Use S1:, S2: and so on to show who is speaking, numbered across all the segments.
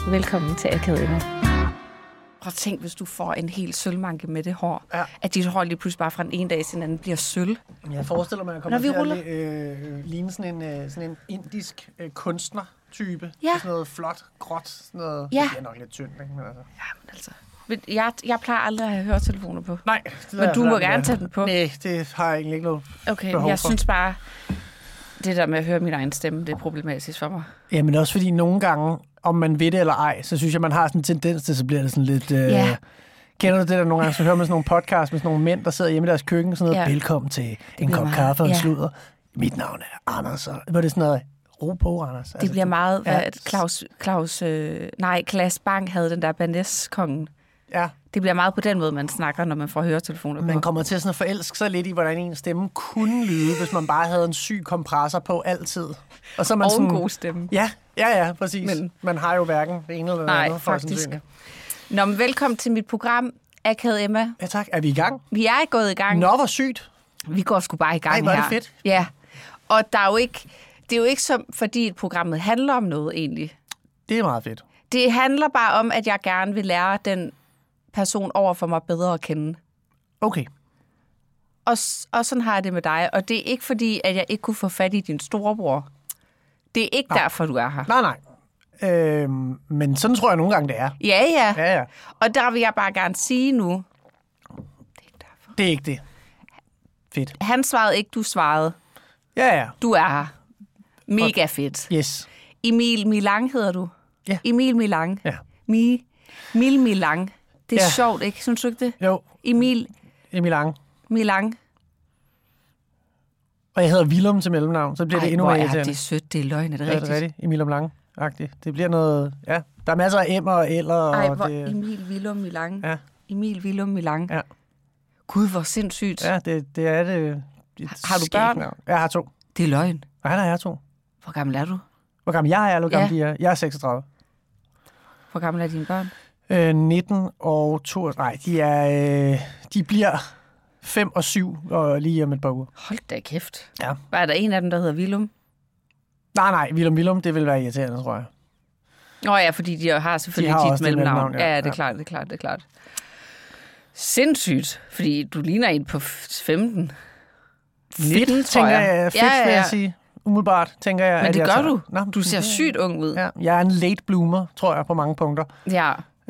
S1: Velkommen til Akademia. Prøv at tænk, hvis du får en helt sølvmanke med det hår. Ja. At dit hår lige pludselig bare fra den ene dag til den anden bliver sølv.
S2: Jeg forestiller mig, at jeg kommer til at ligne sådan en indisk kunstnertype. Ja. Sådan noget flot, gråt, sådan noget. Ja. Det er nok lidt tyndt, ikke? Men altså.
S1: Ja, men altså. Jeg plejer aldrig at have høretelefoner på.
S2: Nej.
S1: Men du må gerne tage den på.
S2: Nej, det har jeg egentlig ikke noget behov for.
S1: Jeg synes bare, det der med at høre min egen stemme, det er problematisk for mig.
S2: Ja, men også fordi nogle gange, om man ved det eller ej, så synes jeg, man har sådan en tendens til, så bliver det sådan lidt... Kender du det der nogle gange, så hører man sådan nogle podcasts med sådan nogle mænd, der sidder hjemme i deres køkken, sådan noget, velkommen til en kop kaffe og en sludder. Mit navn er Anders, og var det sådan noget, ro på, Anders.
S1: Det bliver meget, Claes Bang havde den der Banæs-kongen. Ja. Det bliver meget på den måde, man snakker, når man får høretelefoner på.
S2: Man kommer til sådan at forelske sig lidt i, hvordan en stemme kunne lyde, hvis man bare havde en syg kompressor på altid.
S1: Og så er man sådan, en god stemme.
S2: Ja, præcis. Men man har jo hverken det ene eller det andet.
S1: Faktisk. Nå, men velkommen til mit program, Akademia.
S2: Ja, tak. Er vi i gang?
S1: Vi er gået i gang.
S2: Nå, hvor sygt.
S1: Vi går sgu bare i gang her.
S2: Hvor er det fedt.
S1: Ja, og det er jo ikke som, fordi programmet handler om noget egentlig.
S2: Det er meget fedt.
S1: Det handler bare om, at jeg gerne vil lære den person over for mig bedre at kende.
S2: Okay.
S1: Og sådan har jeg det med dig. Og det er ikke fordi, at jeg ikke kunne få fat i din storebror. Det er ikke derfor, du er her.
S2: Nej. Men sådan tror jeg nogle gange, det er.
S1: Ja. Og der vil jeg bare gerne sige nu. Det er ikke derfor.
S2: Det er ikke det. Fedt.
S1: Han svarede ikke, du svarede.
S2: Ja.
S1: Du er her. Mega fedt.
S2: Yes.
S1: Emil Milang hedder du.
S2: Ja.
S1: Emil Milang.
S2: Ja.
S1: Emil Milang. Det er sjovt, ikke? Synes du ikke det?
S2: Jo.
S1: Emil
S2: Milang. Og jeg hedder Willum til mellemnavn, så bliver det endnu mere irriterende.
S1: Det er sødt, det er løgn, er det rigtigt?
S2: Ja, det er rigtigt. Emil Milang-agtigt. Det bliver noget... Ja, der er masser af M'er og L'er.
S1: Emil Willum Milang.
S2: Ja.
S1: Emil Willum Milang.
S2: Ja.
S1: Gud, hvor sindssygt.
S2: Ja, det er det.
S1: Har du børn?
S2: Jeg har 2.
S1: Det er løgn.
S2: Nej, jeg har 2.
S1: Hvor gammel er du?
S2: Hvor gammel jeg er, eller hvor gammel de er? Jeg er 36.
S1: Hvor gammel er dine børn?
S2: 19 og 2. Nej, de bliver 5 og 7 og lige om et par uger.
S1: Hold da kæft.
S2: Ja.
S1: Hvad er der en af dem, der hedder Willum?
S2: Nej, Willum, det vil være irriterende, tror jeg.
S1: Nå ja, fordi de har selvfølgelig dit mellemnavn. Ja, det er klart. Sindssygt, fordi du ligner en på 15.
S2: 19, tænker jeg. Fedt, vil jeg sige. Umiddelbart, tænker jeg.
S1: Men det gør du. Du ser sygt ung ud.
S2: Ja, jeg er en late bloomer, tror jeg, på mange punkter.
S1: Ja.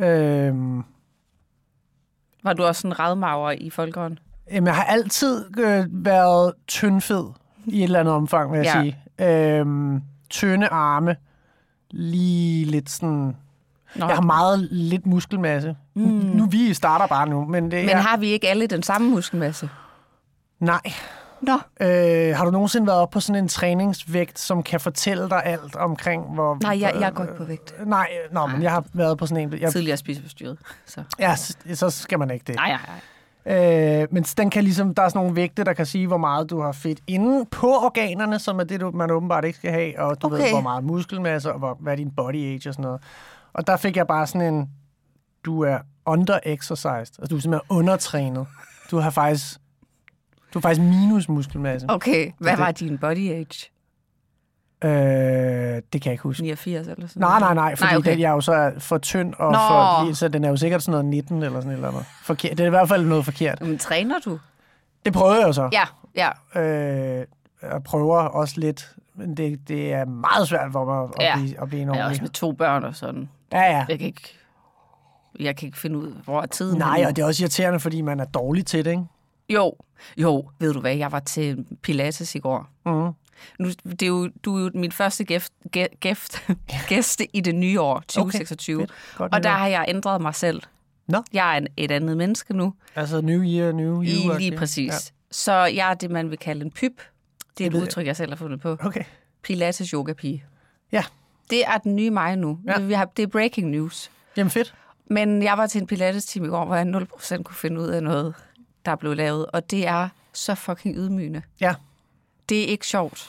S1: Var du også en radmager i folkeånden?
S2: Jamen, jeg har altid været tyndfed i et eller andet omfang, vil jeg sige. Tynde arme. Lige lidt sådan... Nå. Jeg har meget lidt muskelmasse. Nu vi starter bare nu. Men
S1: har vi ikke alle den samme muskelmasse?
S2: Nej.
S1: Nå.
S2: Har du nogensinde været oppe på sådan en træningsvægt, som kan fortælle dig alt omkring, hvor...
S1: Nej, jeg går ikke på vægt.
S2: Nej, men jeg har været på sådan en...
S1: Tidligere spiseforstyrret. Så.
S2: Ja, så skal man ikke det.
S1: Nej.
S2: Men den kan ligesom, der er sådan nogle vægte, der kan sige, hvor meget du har fedt inde på organerne, som er det, man åbenbart ikke skal have, og du ved, hvor meget muskelmasse, og hvad er din body age og sådan noget. Og der fik jeg bare sådan en, du er under-exercised, altså du er simpelthen undertrænet. Du har faktisk minus muskelmasse.
S1: Okay, hvad var din body age?
S2: Det kan jeg ikke huske.
S1: 89 eller sådan noget?
S2: Nej, fordi den, jeg er jo så for tynd, og så den er jo sikkert sådan noget 19 eller sådan eller andet. Forkert. Det er i hvert fald noget forkert.
S1: Men træner du?
S2: Det prøvede jeg jo så.
S1: Ja.
S2: Jeg prøver også lidt, men det er meget svært for mig at blive en ordentlig.
S1: Jeg er også med 2 børn og sådan.
S2: Ja.
S1: Jeg kan ikke finde ud, hvor er tiden.
S2: Nej, og det er også irriterende, fordi man er dårlig til det, ikke?
S1: Jo, ved du hvad, jeg var til Pilates i går.
S2: Mm.
S1: Nu, du er jo min første gæst i det nye år, 2026. Okay, og der har jeg ændret mig selv.
S2: No.
S1: Jeg er et andet menneske nu.
S2: Altså new year, new you.
S1: Lige præcis. Ja. Så jeg er det, man vil kalde en pyp. Det er et udtryk, jeg selv har fundet på.
S2: Okay.
S1: Pilates yoga-pige.
S2: Ja.
S1: Det er den nye mig nu. Ja. Det er breaking news.
S2: Jamen fedt.
S1: Men jeg var til en Pilates-time i går, hvor jeg 0% kunne finde ud af noget, der blev lavet. Og det er så fucking ydmygende.
S2: Ja.
S1: Det er ikke sjovt.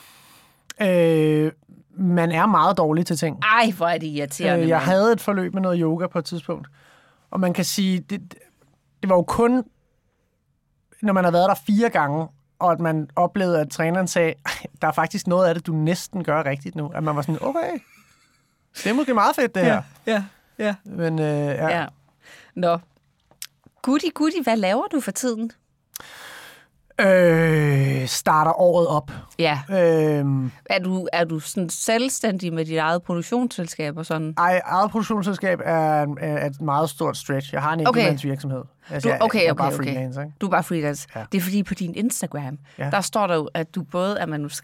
S2: Man er meget dårlig til ting.
S1: Ej, hvor er det irriterende.
S2: Jeg havde et forløb med noget yoga på et tidspunkt. Og man kan sige, det var jo kun, når man har været der 4 gange, og at man oplevede, at træneren sagde, der er faktisk noget af det, du næsten gør rigtigt nu. At man var sådan, okay, det er måske meget fedt, det her.
S1: Ja. Ja.
S2: Men ja.
S1: Nå. Goody, hvad laver du for tiden?
S2: Starter året op.
S1: Ja. Er du sådan selvstændig med dit eget produktionsselskab og sådan?
S2: Eget produktionsselskab er et meget stort stretch. Jeg har en enkeltmandsvirksomhed. Altså, jeg er bare freelance, ikke?
S1: Du er bare freelance. Ja. Det er fordi på din Instagram, der står der jo, at du både er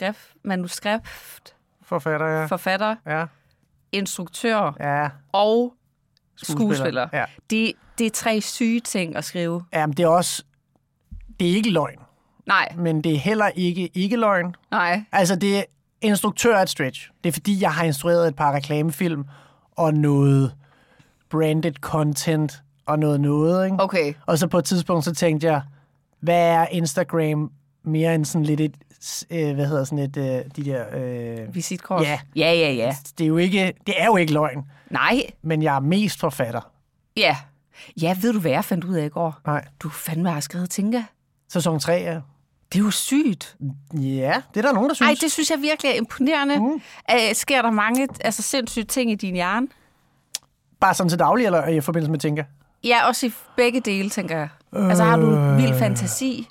S1: manuskriptforfatter, instruktør og skuespiller. Ja. Det er 3 syge ting at skrive.
S2: Jamen, det er ikke løgn.
S1: Nej.
S2: Men det er heller ikke løgn.
S1: Nej.
S2: Altså, det er instruktør et stretch. Det er fordi, jeg har instrueret et par reklamefilm og noget branded content og noget, ikke?
S1: Okay.
S2: Og så på et tidspunkt, så tænkte jeg, hvad er Instagram mere end sådan lidt et, de der...
S1: visitkort?
S2: Ja.
S1: Ja.
S2: Det er jo ikke løgn.
S1: Nej.
S2: Men jeg er mest forfatter.
S1: Ja. Ja, ved du, hvad jeg fandt ud af i går?
S2: Nej.
S1: Du fandme har skrevet Tinka.
S2: Sæson 3, ja.
S1: Det er jo sygt.
S2: Ja, det er der nogen, der synes.
S1: Ej, det synes jeg virkelig er imponerende. Sker der mange sindssyge ting i din hjerne?
S2: Bare sådan til daglig, eller i forbindelse med Tinka?
S1: Ja, også i begge dele, tænker jeg. Altså, har du vild fantasi?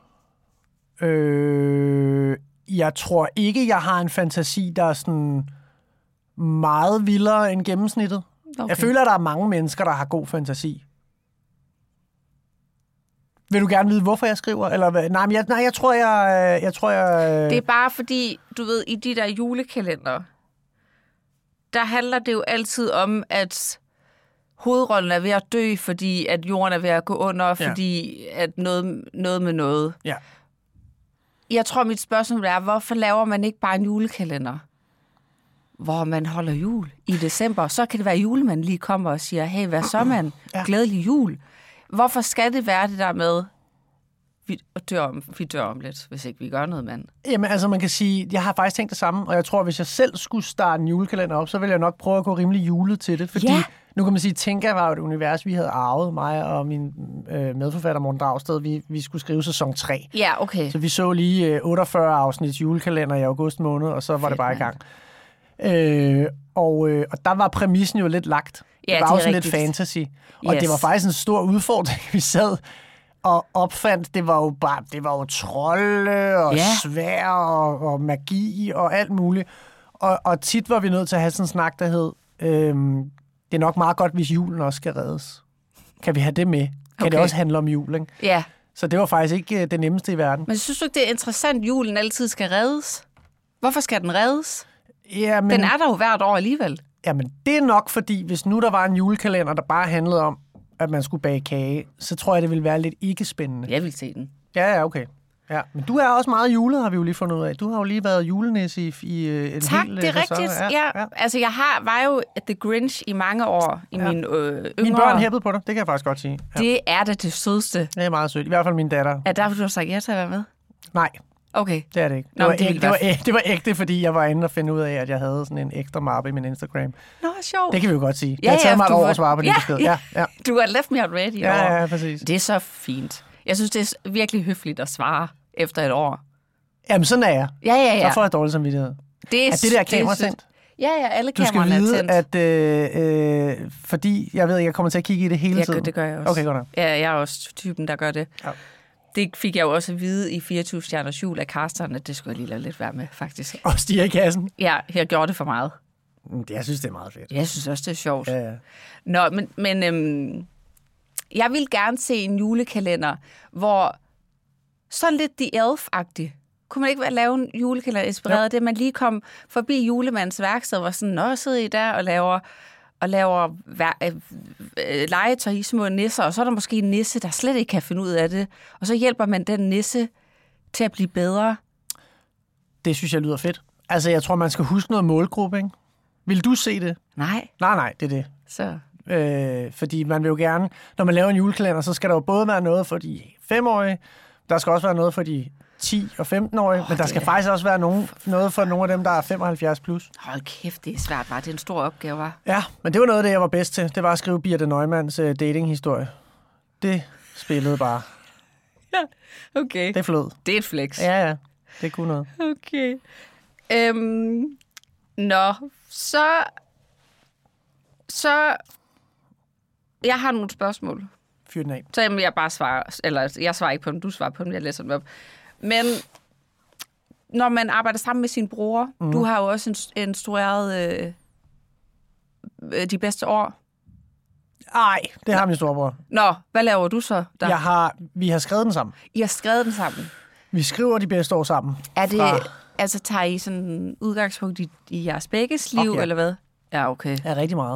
S2: Jeg tror ikke, jeg har en fantasi, der er sådan meget vildere end gennemsnittet. Okay. Jeg føler, at der er mange mennesker, der har god fantasi. Vil du gerne vide, hvorfor jeg skriver? Eller hvad? Jeg tror, jeg...
S1: Det er bare fordi, du ved, i de der julekalender, der handler det jo altid om, at hovedrollen er ved at dø, fordi at jorden er ved at gå under, fordi at noget med noget.
S2: Ja.
S1: Jeg tror, mit spørgsmål er, hvorfor laver man ikke bare en julekalender, hvor man holder jul i december? Så kan det være, at julemanden lige kommer og siger, hey, hvad så, mand? Glædelig jul. Hvorfor skal det være det der med, vi dør om lidt, hvis ikke vi gør noget, mand?
S2: Jamen, altså man kan sige, jeg har faktisk tænkt det samme, og jeg tror, hvis jeg selv skulle starte en julekalender op, så ville jeg nok prøve at gå rimelig julet til det, fordi nu kan man sige, Tinka var jo et univers, vi havde arvet, mig og min medforfatter Morten Dragsted, vi skulle skrive sæson 3.
S1: Ja, okay.
S2: Så vi så lige 48 afsnits julekalender i august måned, og så var det bare i gang. Og der var præmissen jo lidt lagt.
S1: Ja,
S2: det var også lidt fantasy. Og det var faktisk en stor udfordring, vi sad og opfandt. Det var jo trolde og svær og magi og alt muligt. Og tit var vi nødt til at have sådan en snak, der hed, det er nok meget godt, hvis julen også skal reddes. Kan vi have det med? Kan det også handle om jul, ikke?
S1: Ja.
S2: Så det var faktisk ikke det nemmeste i verden.
S1: Men synes du ikke, det er interessant, at julen altid skal reddes? Hvorfor skal den reddes?
S2: Jamen,
S1: den er der jo hvert år alligevel.
S2: Jamen, det er nok fordi, hvis nu der var en julekalender, der bare handlede om, at man skulle bage kage, så tror jeg, det ville være lidt ikke spændende.
S1: Jeg vil se den.
S2: Ja, okay. Ja, men du er også meget julet, har vi jo lige fundet ud af. Du har jo lige været julenisse i en
S1: tak,
S2: hel...
S1: Tak, det er rigtigt. Ja. Altså, jeg var jo The Grinch i mange år i min yngre...
S2: Mine børn hæppede på dig, det kan jeg faktisk godt sige.
S1: Ja. Det er det sødeste.
S2: Det er meget sødt. I hvert fald min datter.
S1: Er derfor, du har sagt ja til at være med?
S2: Nej.
S1: Okay.
S2: Det er det ikke. Det var ægte, fordi jeg var inde og finde ud af, at jeg havde sådan en ekstra mappe i min Instagram.
S1: Nå, sjovt.
S2: Det kan vi jo godt sige. Jeg har taget mig et år at svare på din besked. Ja.
S1: Du har left me already.
S2: Ja, præcis.
S1: Det er så fint. Jeg synes, det er virkelig høfligt at svare efter et år.
S2: Jamen, sådan er jeg.
S1: Ja.
S2: Så får jeg dårlig samvittighed.
S1: Er
S2: det der kamera tændt?
S1: Ja, alle kameraerne er tændt.
S2: Du skal vide, at fordi jeg ved, at jeg kommer til at kigge i det hele tiden.
S1: Det gør jeg også.
S2: Okay, godt nok.
S1: Ja, jeg er også typen, der gør det. Ja. Det fik jeg jo også at vide i 24 stjerners jul af casterne, at det skulle jeg lige lade lidt være med, faktisk.
S2: Og stiger i kassen?
S1: Ja, jeg gjorde det for meget.
S2: Jeg synes, det er meget fedt.
S1: Jeg synes også, det er sjovt.
S2: Ja.
S1: Nå, men jeg vil gerne se en julekalender, hvor sådan lidt The Elf-agtig. Kunne man ikke lave en julekalender inspireret af det? Man lige kom forbi julemandens værksted, hvor sådan, nå, sidder I der og laver legetøj i små nisser, og så er der måske en nisse, der slet ikke kan finde ud af det. Og så hjælper man den nisse til at blive bedre.
S2: Det synes jeg lyder fedt. Altså, jeg tror, man skal huske noget målgruppe, ikke? Vil du se det?
S1: Nej.
S2: Nej, det er det.
S1: Så.
S2: Fordi man vil jo gerne, når man laver en julekalender, så skal der jo både være noget for de 5-årige, der skal også være noget for de 10 og 15-årige, men der skal faktisk også være noget for nogle af dem, der er 75 plus.
S1: Hold kæft, det er svært, var det en stor opgave, var?
S2: Ja, men det var noget af det, jeg var bedst til. Det var at skrive Birthe Neumanns datinghistorie. Det spillede bare.
S1: Ja, okay.
S2: Det flød.
S1: Det er et flex.
S2: Ja, det kunne noget.
S1: Okay. Nå, så Jeg har nogle spørgsmål.
S2: Fyr den af.
S1: Så jeg bare svarer, eller jeg svarer ikke på dem, du svarer på dem, jeg læser dem op. Men når man arbejder sammen med sin bror, du har jo også instrueret De bedste år.
S2: Nej, det har min storebror.
S1: Nå, hvad laver du så der?
S2: Vi har skrevet den sammen.
S1: I har skrevet den sammen?
S2: Vi skriver De bedste år sammen.
S1: Er det, altså tager I sådan udgangspunkt i jeres begges liv, eller hvad? Ja, okay.
S2: Ja, rigtig meget.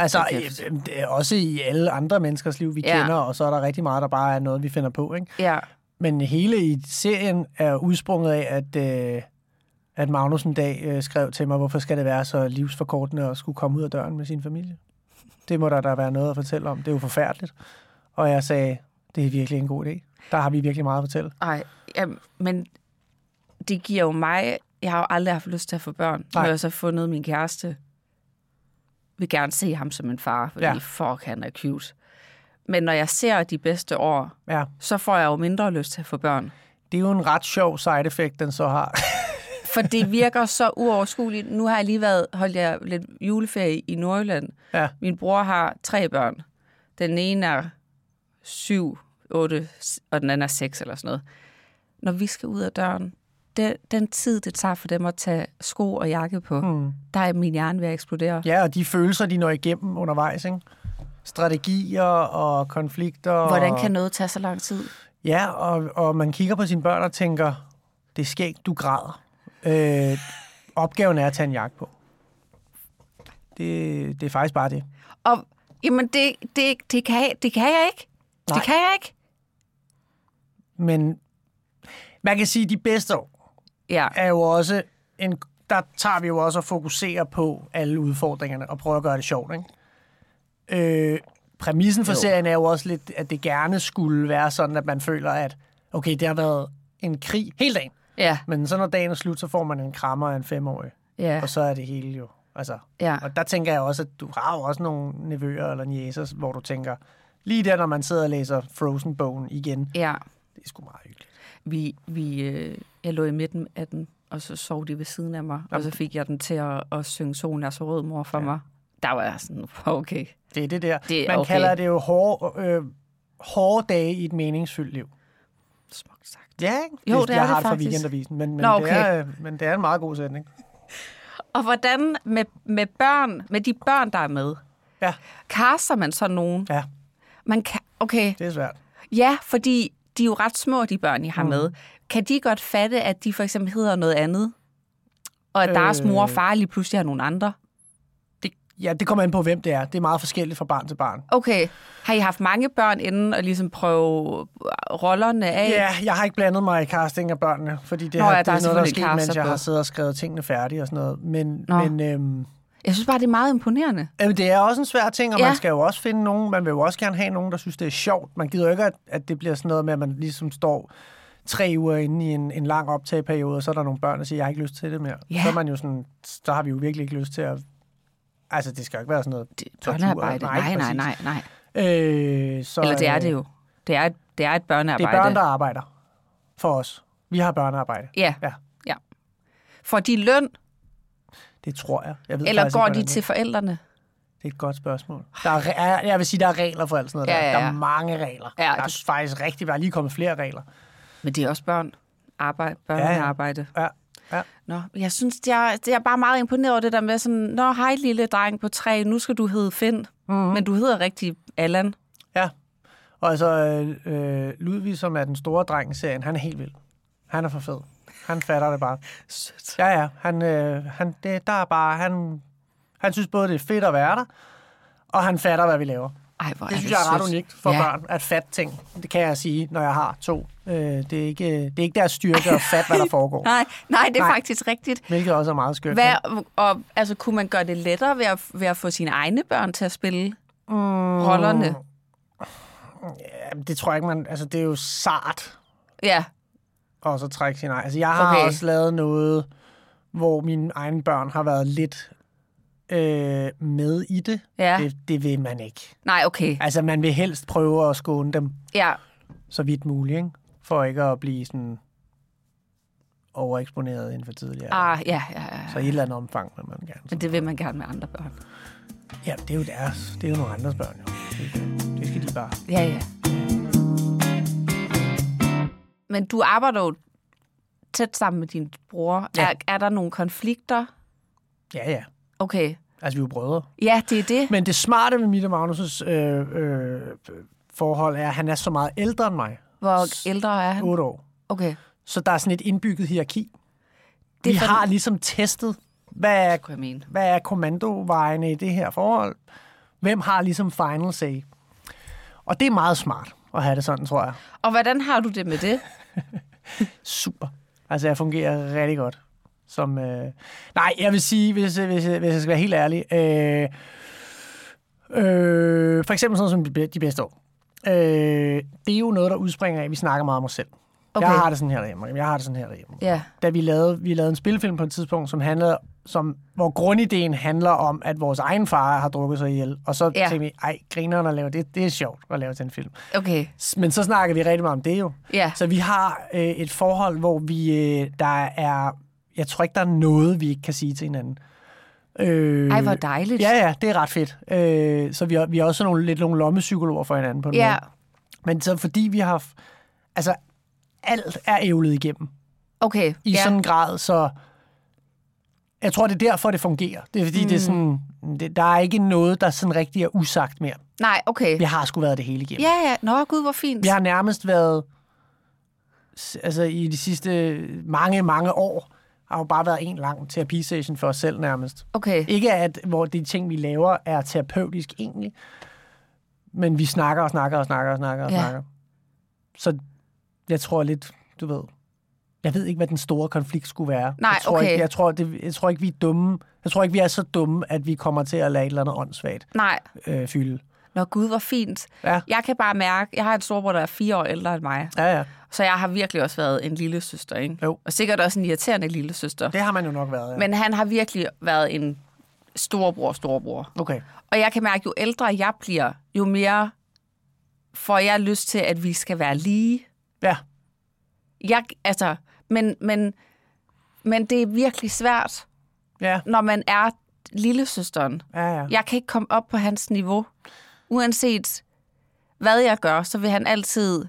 S2: Også i alle andre menneskers liv, vi kender, og så er der rigtig meget, der bare er noget, vi finder på, ikke?
S1: Ja.
S2: Men hele i serien er udsprunget af, at Magnus en dag skrev til mig, hvorfor skal det være så livsforkortende at skulle komme ud af døren med sin familie? Det må der være noget at fortælle om. Det er jo forfærdeligt. Og jeg sagde, det er virkelig en god idé. Der har vi virkelig meget at fortælle.
S1: Ej, ja, men det giver jo mig... Jeg har jo aldrig haft lyst til at få børn. Nu har jeg så fundet min kæreste. Vil gerne se ham som en far, fordi fuck, han er cute. Men når jeg ser De bedste år, så får jeg jo mindre lyst til at få børn.
S2: Det er jo en ret sjov side effect, den så har.
S1: For det virker så uoverskueligt. Nu har jeg lige holdt jeg lidt juleferie i Nordjylland. Ja. Min bror har 3 børn. Den ene er 7, 8, og den anden er 6 eller sådan noget. Når vi skal ud af døren, den tid, det tager for dem at tage sko og jakke på, der er min hjerne ved at eksplodere. Ja,
S2: og de følelser, de når igennem undervejs, ikke? Strategier og konflikter.
S1: Hvordan kan noget tage så lang tid?
S2: Ja, og man kigger på sine børn og tænker, det sker ikke, du græder. Opgaven er at tage en jakke på. Det er faktisk bare det.
S1: Og jamen, det kan jeg ikke. Nej. Det kan jeg ikke.
S2: Men man kan sige, at De bedste år er jo også der tager vi jo også at fokusere på alle udfordringerne og prøve at gøre det sjovt, ikke? Præmissen for serien er jo også lidt, at det gerne skulle være sådan, at man føler, at okay, det har været en krig hele dagen. Ja. Men så når dagen er slut, så får man en krammer af en 5-årig. Ja. Og så er det hele jo. Altså, og der tænker jeg også, at du har jo også nogle nevøer eller niecer, hvor du tænker, lige der, når man sidder og læser Frozen-bogen igen, det er sgu meget hyggeligt.
S1: Jeg lå i midten af den, og så sov de ved siden af mig, og så fik jeg den til at synge Solen er så rød, mor, for mig. Der var jeg sådan, okay.
S2: Det er det der. Man kalder det jo hårde dage i et meningsfyldt liv.
S1: Smukt sagt.
S2: Ja, ikke?
S1: Jo, det er
S2: jeg har
S1: det
S2: det fra
S1: faktisk.
S2: Weekendavisen, men det er en meget god sætning.
S1: Og hvordan med børn, med de børn, der er med, kaster man så nogen?
S2: Ja.
S1: Okay.
S2: Det er svært.
S1: Ja, fordi de er jo ret små, de børn, I har med. Kan de godt fatte, at de for eksempel hedder noget andet? Og at deres mor og far lige pludselig har nogle andre?
S2: Det kommer an på, hvem det er. Det er meget forskelligt fra barn til barn.
S1: Okay. Har I haft mange børn inden og ligesom prøve rollerne af?
S2: Ja, jeg har ikke blandet mig i casting af børnene, fordi det er noget, der er sket, mens jeg har siddet og skrevet tingene færdige og sådan noget. Men
S1: jeg synes bare, det er meget imponerende.
S2: Det er også en svær ting, og man skal jo også finde nogen. Man vil jo også gerne have nogen, der synes, det er sjovt. Man gider jo ikke, at det bliver sådan noget med, at man ligesom står 3 uger inde i en lang optageperiode, og så er der nogle børn, der siger, jeg har ikke lyst til det mere. Ja. Så er man jo sådan, så har vi jo virkelig ikke lyst til at... Altså, det skal jo ikke være sådan noget
S1: børnearbejde. Nej.
S2: Så,
S1: eller det er det jo. Det er et børnearbejde.
S2: Det er børn, der arbejder for os. Vi har børnearbejde.
S1: Ja. Får de løn?
S2: Det tror jeg. Jeg ved
S1: eller går de til forældrene?
S2: Det er et godt spørgsmål. Jeg vil sige, der er regler for alt sådan noget. Der er mange regler. Ja, der er faktisk rigtig, der er lige kommet flere regler.
S1: Men det er også børnearbejde.
S2: Ja.
S1: Nå, jeg synes, det er bare meget imponeret over det der med sådan, hej lille dreng på 3, nu skal du hedde Finn, men du hedder rigtig Allan. Ja,
S2: og altså Ludvig, som er den store dreng i serien, han er helt vild. Han er for fed. Han fatter det bare.
S1: Sødt.
S2: Ja, han synes både, det er fedt at være der, og han fatter, hvad vi laver.
S1: Ej,
S2: det synes jeg er ret unikt for børn, at fatte ting. Det kan jeg sige, når jeg har 2. Det er ikke deres styrke at fatte, hvad der foregår.
S1: Nej, det er faktisk rigtigt.
S2: Hvilket også er meget skønt.
S1: Altså, kunne man gøre det lettere ved at få sine egne børn til at spille rollerne?
S2: Ja, det tror jeg ikke, man... Altså, det er jo sart.
S1: Ja.
S2: Og så trække sin egen. Altså, jeg har også lavet noget, hvor mine egne børn har været lidt... med i det. Ja. Det vil man ikke.
S1: Nej, okay.
S2: Altså, man vil helst prøve at skåne dem så vidt muligt, ikke? For ikke at blive sådan overeksponeret inden for tidligere.
S1: Ja.
S2: Så i et eller andet omfang vil man gerne.
S1: Men det vil man gerne med andre børn.
S2: Ja, det er jo deres. Det er jo nogle andres børn, jo. Det skal de bare.
S1: Ja. Men du arbejder jo tæt sammen med din bror. Ja. Er der nogle konflikter?
S2: Ja.
S1: Okay.
S2: Altså, vi er jo brødre.
S1: Ja, det er det.
S2: Men det smarte med mit og Magnus' forhold er, at han er så meget ældre end mig.
S1: Hvor ældre er han?
S2: 8 år.
S1: Okay.
S2: Så der er sådan et indbygget hierarki. Vi har ligesom testet, hvad er kommandovejene i det her forhold? Hvem har ligesom final say? Og det er meget smart at have det sådan, tror jeg.
S1: Og hvordan har du det med det?
S2: Super. Altså, jeg fungerer rigtig godt. Nej, jeg vil sige, hvis jeg skal være helt ærlig, for eksempel sådan som de bedste år. Det er jo noget, der udspringer af, at vi snakker meget om os selv. Okay. Jeg har det sådan her derhjemme.
S1: Ja.
S2: Da vi lavede en spilfilm på et tidspunkt, hvor grundideen handler om, at vores egen far har drukket sig ihjel. Og så tænkte vi, grineren at lave det er sjovt at lave den film.
S1: Okay.
S2: Men så snakker vi rigtig meget om det jo.
S1: Ja.
S2: Så vi har et forhold, hvor jeg tror ikke, der er noget, vi ikke kan sige til hinanden.
S1: Hvor dejligt.
S2: Ja, det er ret fedt. Så vi er også lidt nogle lommepsykologer for hinanden på en måde. Men så fordi vi har... Altså, alt er ævlet igennem.
S1: Okay.
S2: I sådan en grad, så... Jeg tror, det er derfor, det fungerer. Det er fordi, det er sådan... Der er ikke noget, der sådan rigtig er usagt mere.
S1: Nej, okay.
S2: Vi har sgu været det hele igennem.
S1: Ja. Nå, gud, hvor fint.
S2: Vi har nærmest været... Altså, i de sidste mange år... har jo bare været en lang terapisession for os selv nærmest.
S1: Okay.
S2: Ikke hvor de ting, vi laver, er terapeutisk egentlig, men vi snakker. Så jeg tror lidt, du ved, jeg ved ikke, hvad den store konflikt skulle være.
S1: Nej,
S2: jeg tror ikke, vi er dumme. Jeg tror ikke, vi er så dumme, at vi kommer til at lade et eller andet åndssvagt fylde.
S1: Nå gud, hvor fint.
S2: Ja.
S1: Jeg kan bare mærke, jeg har en storbror, der er 4 år ældre end mig.
S2: Ja.
S1: Så jeg har virkelig også været en lille søster, ikke?
S2: Jo.
S1: Og sikkert også en irriterende lille søster.
S2: Det har man jo nok været, ja.
S1: Men han har virkelig været en storebror.
S2: Okay. Og
S1: jeg kan mærke, jo ældre jeg bliver, jo mere får jeg lyst til, at vi skal være lige.
S2: Ja.
S1: Men det er virkelig svært, når man er lillesøsteren.
S2: Ja.
S1: Jeg kan ikke komme op på hans niveau. Uanset hvad jeg gør, så vil han altid...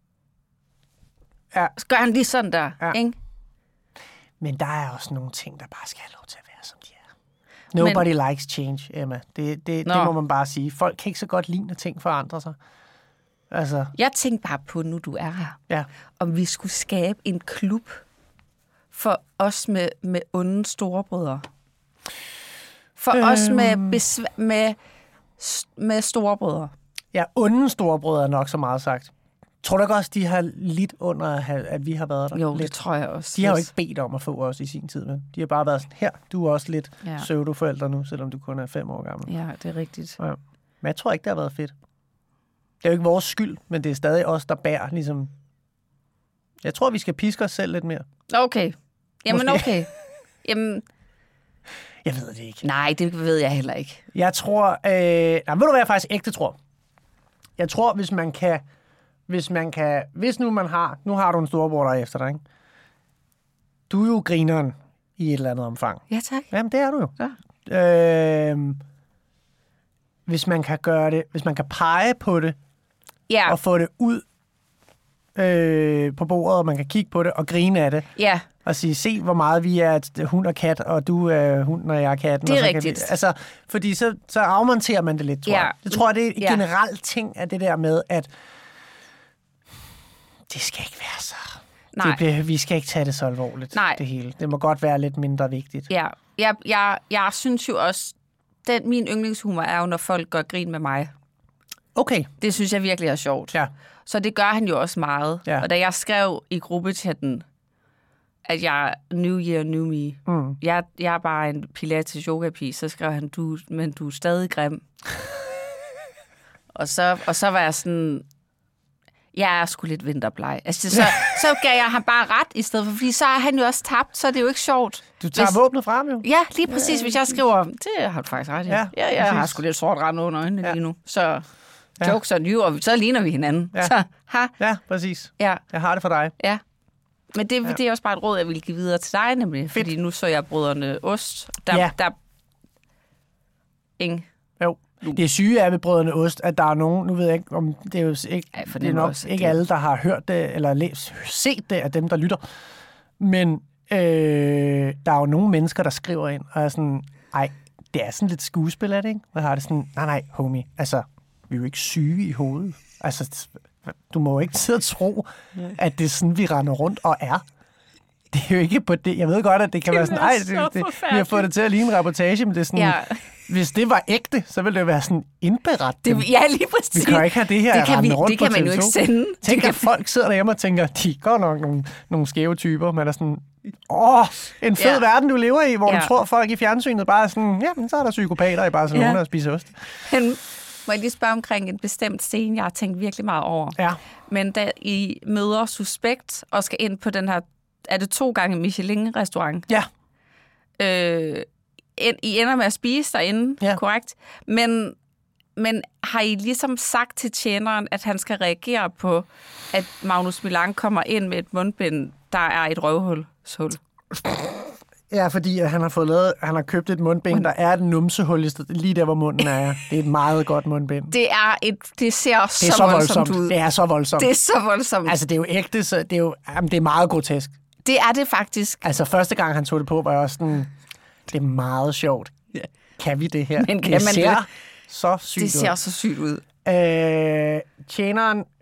S2: Ja.
S1: Gør han lige sådan der, ikke?
S2: Men der er også nogle ting, der bare skal have lov til at være, som de er. Nobody likes change, Emma. Det må man bare sige. Folk kan ikke så godt lide, når ting forandrer sig. Altså.
S1: Jeg tænkte bare på, nu du er her, om vi skulle skabe en klub for os med onde storebrødre. For os med storebrødre.
S2: Ja, onde storebrødre er nok så meget sagt. Tror du ikke også, de har lidt under, at vi har været der?
S1: Jo,
S2: lidt?
S1: Det tror jeg også.
S2: De har jo ikke bedt om at få os i sin tid, men de har bare været sådan, her, du er også lidt pseudo-forældre nu, selvom du kun er 5 år gammel.
S1: Ja, det er rigtigt.
S2: Ja. Men jeg tror ikke, det har været fedt. Det er jo ikke vores skyld, men det er stadig os, der bærer ligesom... Jeg tror, vi skal piske os selv lidt mere.
S1: Okay. Jamen okay. Jamen...
S2: Jeg ved det ikke.
S1: Nej, det ved jeg heller ikke.
S2: Jeg tror... ved du hvad jeg faktisk ægte tror? Jeg tror, hvis nu man har... Nu har du en storebror der efter dig, ikke? Du er jo grineren i et eller andet omfang.
S1: Ja, tak.
S2: Jamen, det er du jo.
S1: Ja.
S2: Hvis man kan gøre det... Hvis man kan pege på det, og få det ud på bordet, og man kan kigge på det og grine af det.
S1: Ja.
S2: Og sige, se hvor meget vi er hund og kat, og du er hunden, og jeg er katten.
S1: Det er
S2: og så
S1: rigtigt.
S2: Fordi så afmonterer man det lidt, tror jeg. Det tror jeg, det er en generelt ting af det der med, at det skal ikke være så...
S1: Nej.
S2: Vi skal ikke tage det så alvorligt, det hele. Det må godt være lidt mindre vigtigt.
S1: Ja. Jeg synes jo også, min yndlingshumor er jo, når folk gør grin med mig.
S2: Okay.
S1: Det synes jeg virkelig er sjovt.
S2: Ja.
S1: Så det gør han jo også meget. Ja. Og da jeg skrev i gruppechatten, at jeg new year, new me. Jeg er bare en pilates yoga-pige, så skrev han, men du er stadig grim. og så var jeg sådan, jeg er sgu lidt vinterbleg. Altså, så gav jeg ham bare ret i stedet for, fordi så er han jo også tabt, så er det jo ikke sjovt.
S2: Du tager våbnet frem jo.
S1: Ja, lige præcis. Hvis jeg skriver, det har du faktisk ret i. Ja, jeg har sgu lidt sort rand under øjnene lige nu. Så jokes on you, og så ligner vi hinanden.
S2: Ja,
S1: så,
S2: ja præcis.
S1: Ja.
S2: Jeg har det for dig.
S1: Ja. Men det er også bare et råd, jeg vil give videre til dig, nemlig. Fedt. Fordi nu så jeg Brødrene Ost. Der ingen.
S2: Jo. Det syge er ved Brødrene Ost, at der er nogen, nu ved jeg ikke, om det er jo ikke, det er nok også, ikke alle, der har hørt det, eller set det af dem, der lytter. Men der er jo nogle mennesker, der skriver ind, og er sådan, ej, det er sådan lidt skuespil, er det ikke? Hvad har det sådan, nej, homie, altså, vi er jo ikke syge i hovedet. Altså, du må jo ikke sidde og tro, at det er sådan, vi render rundt og er. Det er jo ikke på det. Jeg ved godt, at det kan være sådan, vi har fået det til at ligne en reportage, men det er sådan, hvis det var ægte, så ville det jo være sådan indberettet.
S1: Ja, lige præcis.
S2: Vi kan jo ikke have det her rendende rundt på TV2.
S1: Det kan man jo ikke sende.
S2: Tænk, at folk sidder derhjemme og tænker, de er godt nok nogle skæve typer, men er sådan, en fed verden, du lever i, hvor du tror, folk i fjernsynet bare er sådan, men så er der psykopater i Barcelona og spiser ost.
S1: Må jeg lige spørge omkring en bestemt scene, jeg har tænkt virkelig meget over. Ja. Men da I møder Suspekt og skal ind på den her, er det 2 gange Michelin-restaurant?
S2: Ja.
S1: I ender med at spise derinde, korrekt? Men har I ligesom sagt til tjeneren, at han skal reagere på, at Magnus Milan kommer ind med et mundbind, der er et røvhul?
S2: Ja, fordi han har købt et mundbind, der er et numsehul lige der, hvor munden er. Det er et meget godt mundbind.
S1: Det ser så voldsomt ud.
S2: Det er så voldsomt.
S1: Det er så voldsomt.
S2: Altså, det er jo ægte, så det er meget grotesk.
S1: Det er det faktisk.
S2: Altså, første gang han tog det på, var jeg også sådan, det er meget sjovt. Kan vi det her?
S1: Men kan man det?
S2: Så sygt
S1: det ser så sygt ud.
S2: Tjeneren...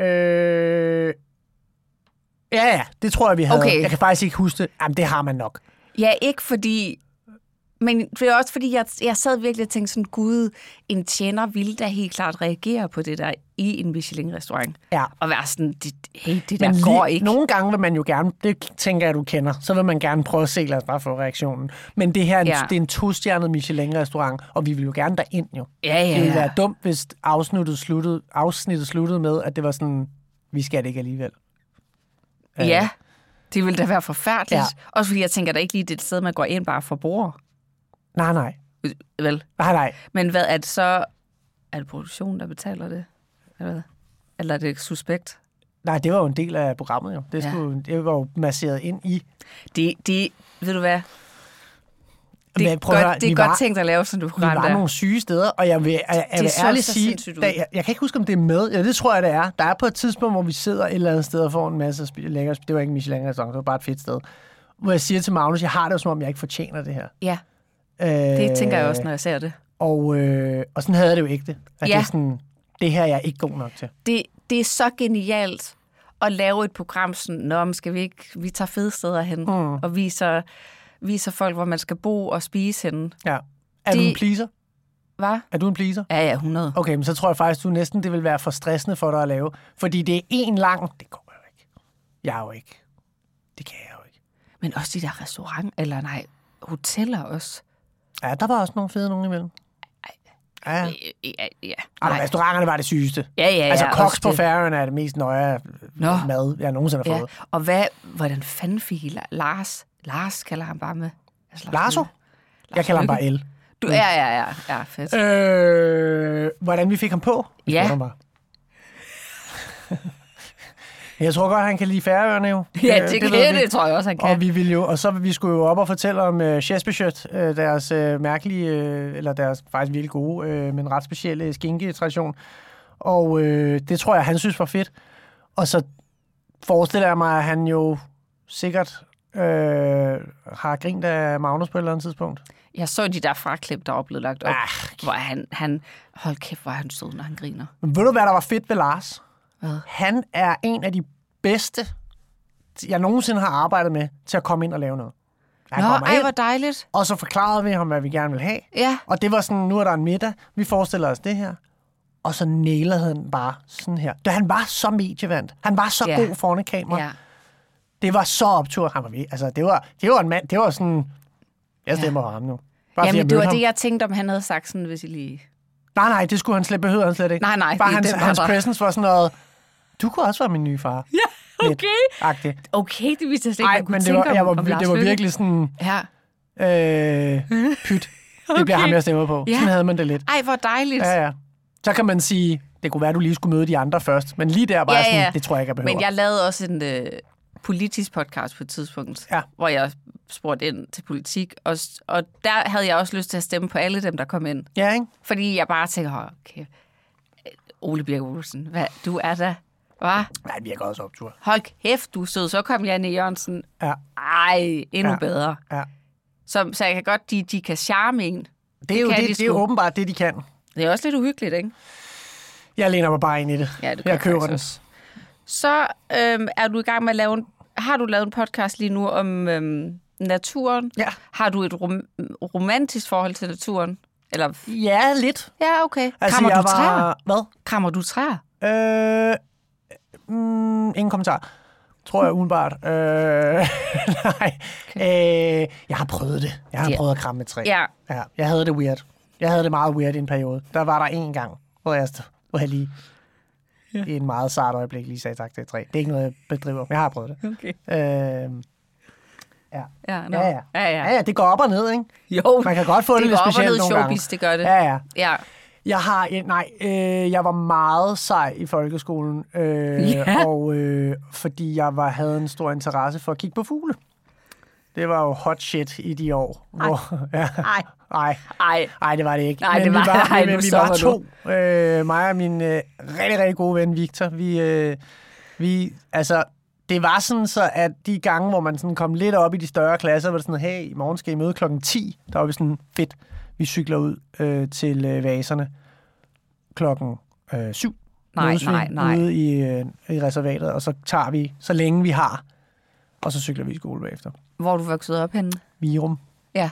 S2: Ja, det tror jeg, vi havde. Okay. Jeg kan faktisk ikke huske det. Jamen, det har man nok.
S1: Ja, ikke fordi... Men det er også fordi, jeg sad virkelig og tænkte sådan, gud, en tjener ville da helt klart reagere på det der i en Michelin-restaurant. Ja. Og være sådan, det der går ikke.
S2: Nogle gange vil man jo gerne, det tænker jeg, du kender, så vil man gerne prøve at se, lad os bare få reaktionen. Men det her, det er en 2-stjernet Michelin-restaurant, og vi vil jo gerne derind jo.
S1: Ja.
S2: Det ville være dumt, hvis afsnittet sluttede med, at det var sådan, vi skal det ikke alligevel.
S1: Ja, det ville da være forfærdeligt. Ja. Også fordi jeg tænker, der ikke lige det et sted, man går ind bare for bord.
S2: Nej.
S1: Vel?
S2: Nej.
S1: Men hvad er det så? Er det produktionen, der betaler det? Eller er det Suspekt?
S2: Nej, det var jo en del af programmet jo. Det var jo masseret ind i...
S1: Det ved du hvad? Det er godt tænkt at lave sådan et program der.
S2: Vi var nogle syge steder, og jeg vil ærligt sige... Jeg kan ikke huske, om det er med. Ja, det tror jeg, det er. Der er på et tidspunkt, hvor vi sidder et eller andet sted og får en masse lækker... Det var ikke en Michelin-restaurant, det var bare et fedt sted. Hvor jeg siger til Magnus, jeg har det jo som om, jeg ikke fortjener det her.
S1: Ja. Det tænker jeg også, når jeg ser det.
S2: Og sådan havde jeg det jo ægte. At det er sådan, det her jeg er ikke god nok til.
S1: Det er så genialt at lave et program sådan, skal vi ikke, vi tager fede steder hen og viser folk, hvor man skal bo og spise henne. Ja.
S2: Er du en pleaser?
S1: Hvad?
S2: Er du en pleaser?
S1: Ja, 100.
S2: Okay, men så tror jeg faktisk, det vil være for stressende for dig at lave. Fordi det er en lang... Det går jo ikke. Jeg er jo ikke. Det kan jeg jo ikke.
S1: Men også de der hoteller også.
S2: Ja, der var også nogle fede nogen imellem.
S1: Ja.
S2: Restauranterne var det sygeste.
S1: Ja.
S2: Altså, koks på Færøerne er det mest nøje mad, jeg nogensinde har fået.
S1: Og hvordan fanden fik I Lars kalder han bare med?
S2: Larso? Jeg kalder ham bare El.
S1: Ja, fedt.
S2: Hvordan vi fik ham på?
S1: Ja.
S2: Jeg tror godt, han kan lide Færøerne jo.
S1: Ja, det tror jeg også, han kan.
S2: Og vi skulle jo op og fortælle om Chespechøt, deres mærkelige, eller deres faktisk virkelig gode, men ret specielle skinke-tradition. Og det tror jeg, han synes var fedt. Og så forestiller jeg mig, at han jo sikkert har grint af Magnus på et eller andet tidspunkt.
S1: Jeg så de der fraklip, der var blevet lagt op, hvor han hold kæft, hvor han sød, når han griner. Men
S2: ved du, hvad der var fedt ved Lars? Hvad? Han er en af de bedste, jeg nogensinde har arbejdet med, til at komme ind og lave noget.
S1: Hvor dejligt.
S2: Og så forklarede vi ham, hvad vi gerne vil have.
S1: Ja.
S2: Og det var sådan, nu er der en middag, vi forestiller os det her. Og så nailede han bare sådan her. Han var så medievandt. Han var så god foran et kamera. Ja. Det var så optur. Han var ved. Altså, det var en mand, det var sådan, jeg stemmer ham nu.
S1: Jamen, det var det, jeg tænkte, om han havde sagt sådan, hvis I lige...
S2: Nej, det skulle han behøvede han slet ikke.
S1: Nej,
S2: bare hans presence var sådan noget, du kunne også være min nye far.
S1: Ja, okay. Okay, det vidste jeg slet ikke, jeg kunne tænke om Lars Løkke.
S2: Det var virkelig sådan...
S1: Ja.
S2: Pyt. Det bliver ham, jeg stemmer på. Ja. Sådan havde man det lidt.
S1: Ej, hvor dejligt.
S2: Ja. Så kan man sige, det kunne være, at du lige skulle møde de andre først. Men lige der var sådan, det tror jeg ikke, jeg behøver.
S1: Men jeg lavede også politisk podcast på et tidspunkt,
S2: ja.
S1: hvor jeg spurgte ind til politik, og der havde jeg også lyst til at stemme på alle dem, der kom ind.
S2: Ja, ikke?
S1: Fordi jeg bare tænker, okay, Ole Birk Olesen, hvad, du er da, hvad?
S2: Nej, det virker også optur.
S1: Hold kæft, du er sød. Så kom Janne Jørgensen.
S2: Ja.
S1: Ej, endnu bedre.
S2: Ja.
S1: Så jeg kan godt, de kan charme en.
S2: Det er jo det er åbenbart det, de kan.
S1: Det er også lidt uhyggeligt, ikke?
S2: Jeg læner mig bare ind i det.
S1: Ja,
S2: jeg køber den.
S1: Også. Så er du i gang med at lave har du lavet en podcast lige nu om naturen?
S2: Ja.
S1: Har du et romantisk forhold til naturen? Eller?
S2: Ja, lidt.
S1: Ja, okay.
S2: Altså,
S1: Krammer du træer?
S2: Hvad?
S1: Krammer du træer?
S2: Ingen kommentar. Tror jeg udenbart. Nej. Okay. Jeg har prøvet det. Jeg har prøvet at kramme et træ.
S1: Ja.
S2: Ja. Jeg havde det weird. Jeg havde det meget weird i en periode. Der var der en gang, hvor jeg lige i en meget sart øjeblik lige sagde tak til et træ. Det er ikke noget, jeg bedriver, men jeg har prøvet det.
S1: Okay.
S2: Ja.
S1: Ja,
S2: det går op og ned, ikke?
S1: Jo.
S2: Man kan godt få det lidt specielt nogle gange.
S1: Det gør det.
S2: Ja. Jeg var meget sej i folkeskolen, og fordi jeg havde en stor interesse for at kigge på fugle. Det var jo hot shit i de år. Nej, det var det ikke.
S1: Nej,
S2: men vi var to. Mig og min rigtig, rigtig gode ven Victor. Vi altså, det var sådan så, at de gange, hvor man sådan kom lidt op i de større klasser, var det sådan, hey, i morgen skal I møde 10:00. Der var vi sådan, fedt, vi cykler ud til Vaserne 7:00.
S1: Nej.
S2: Ude i reservatet, og så tager vi, så længe vi har, og så cykler vi i skole bagefter.
S1: Hvor er du vokset op henne?
S2: Virum.
S1: Ja.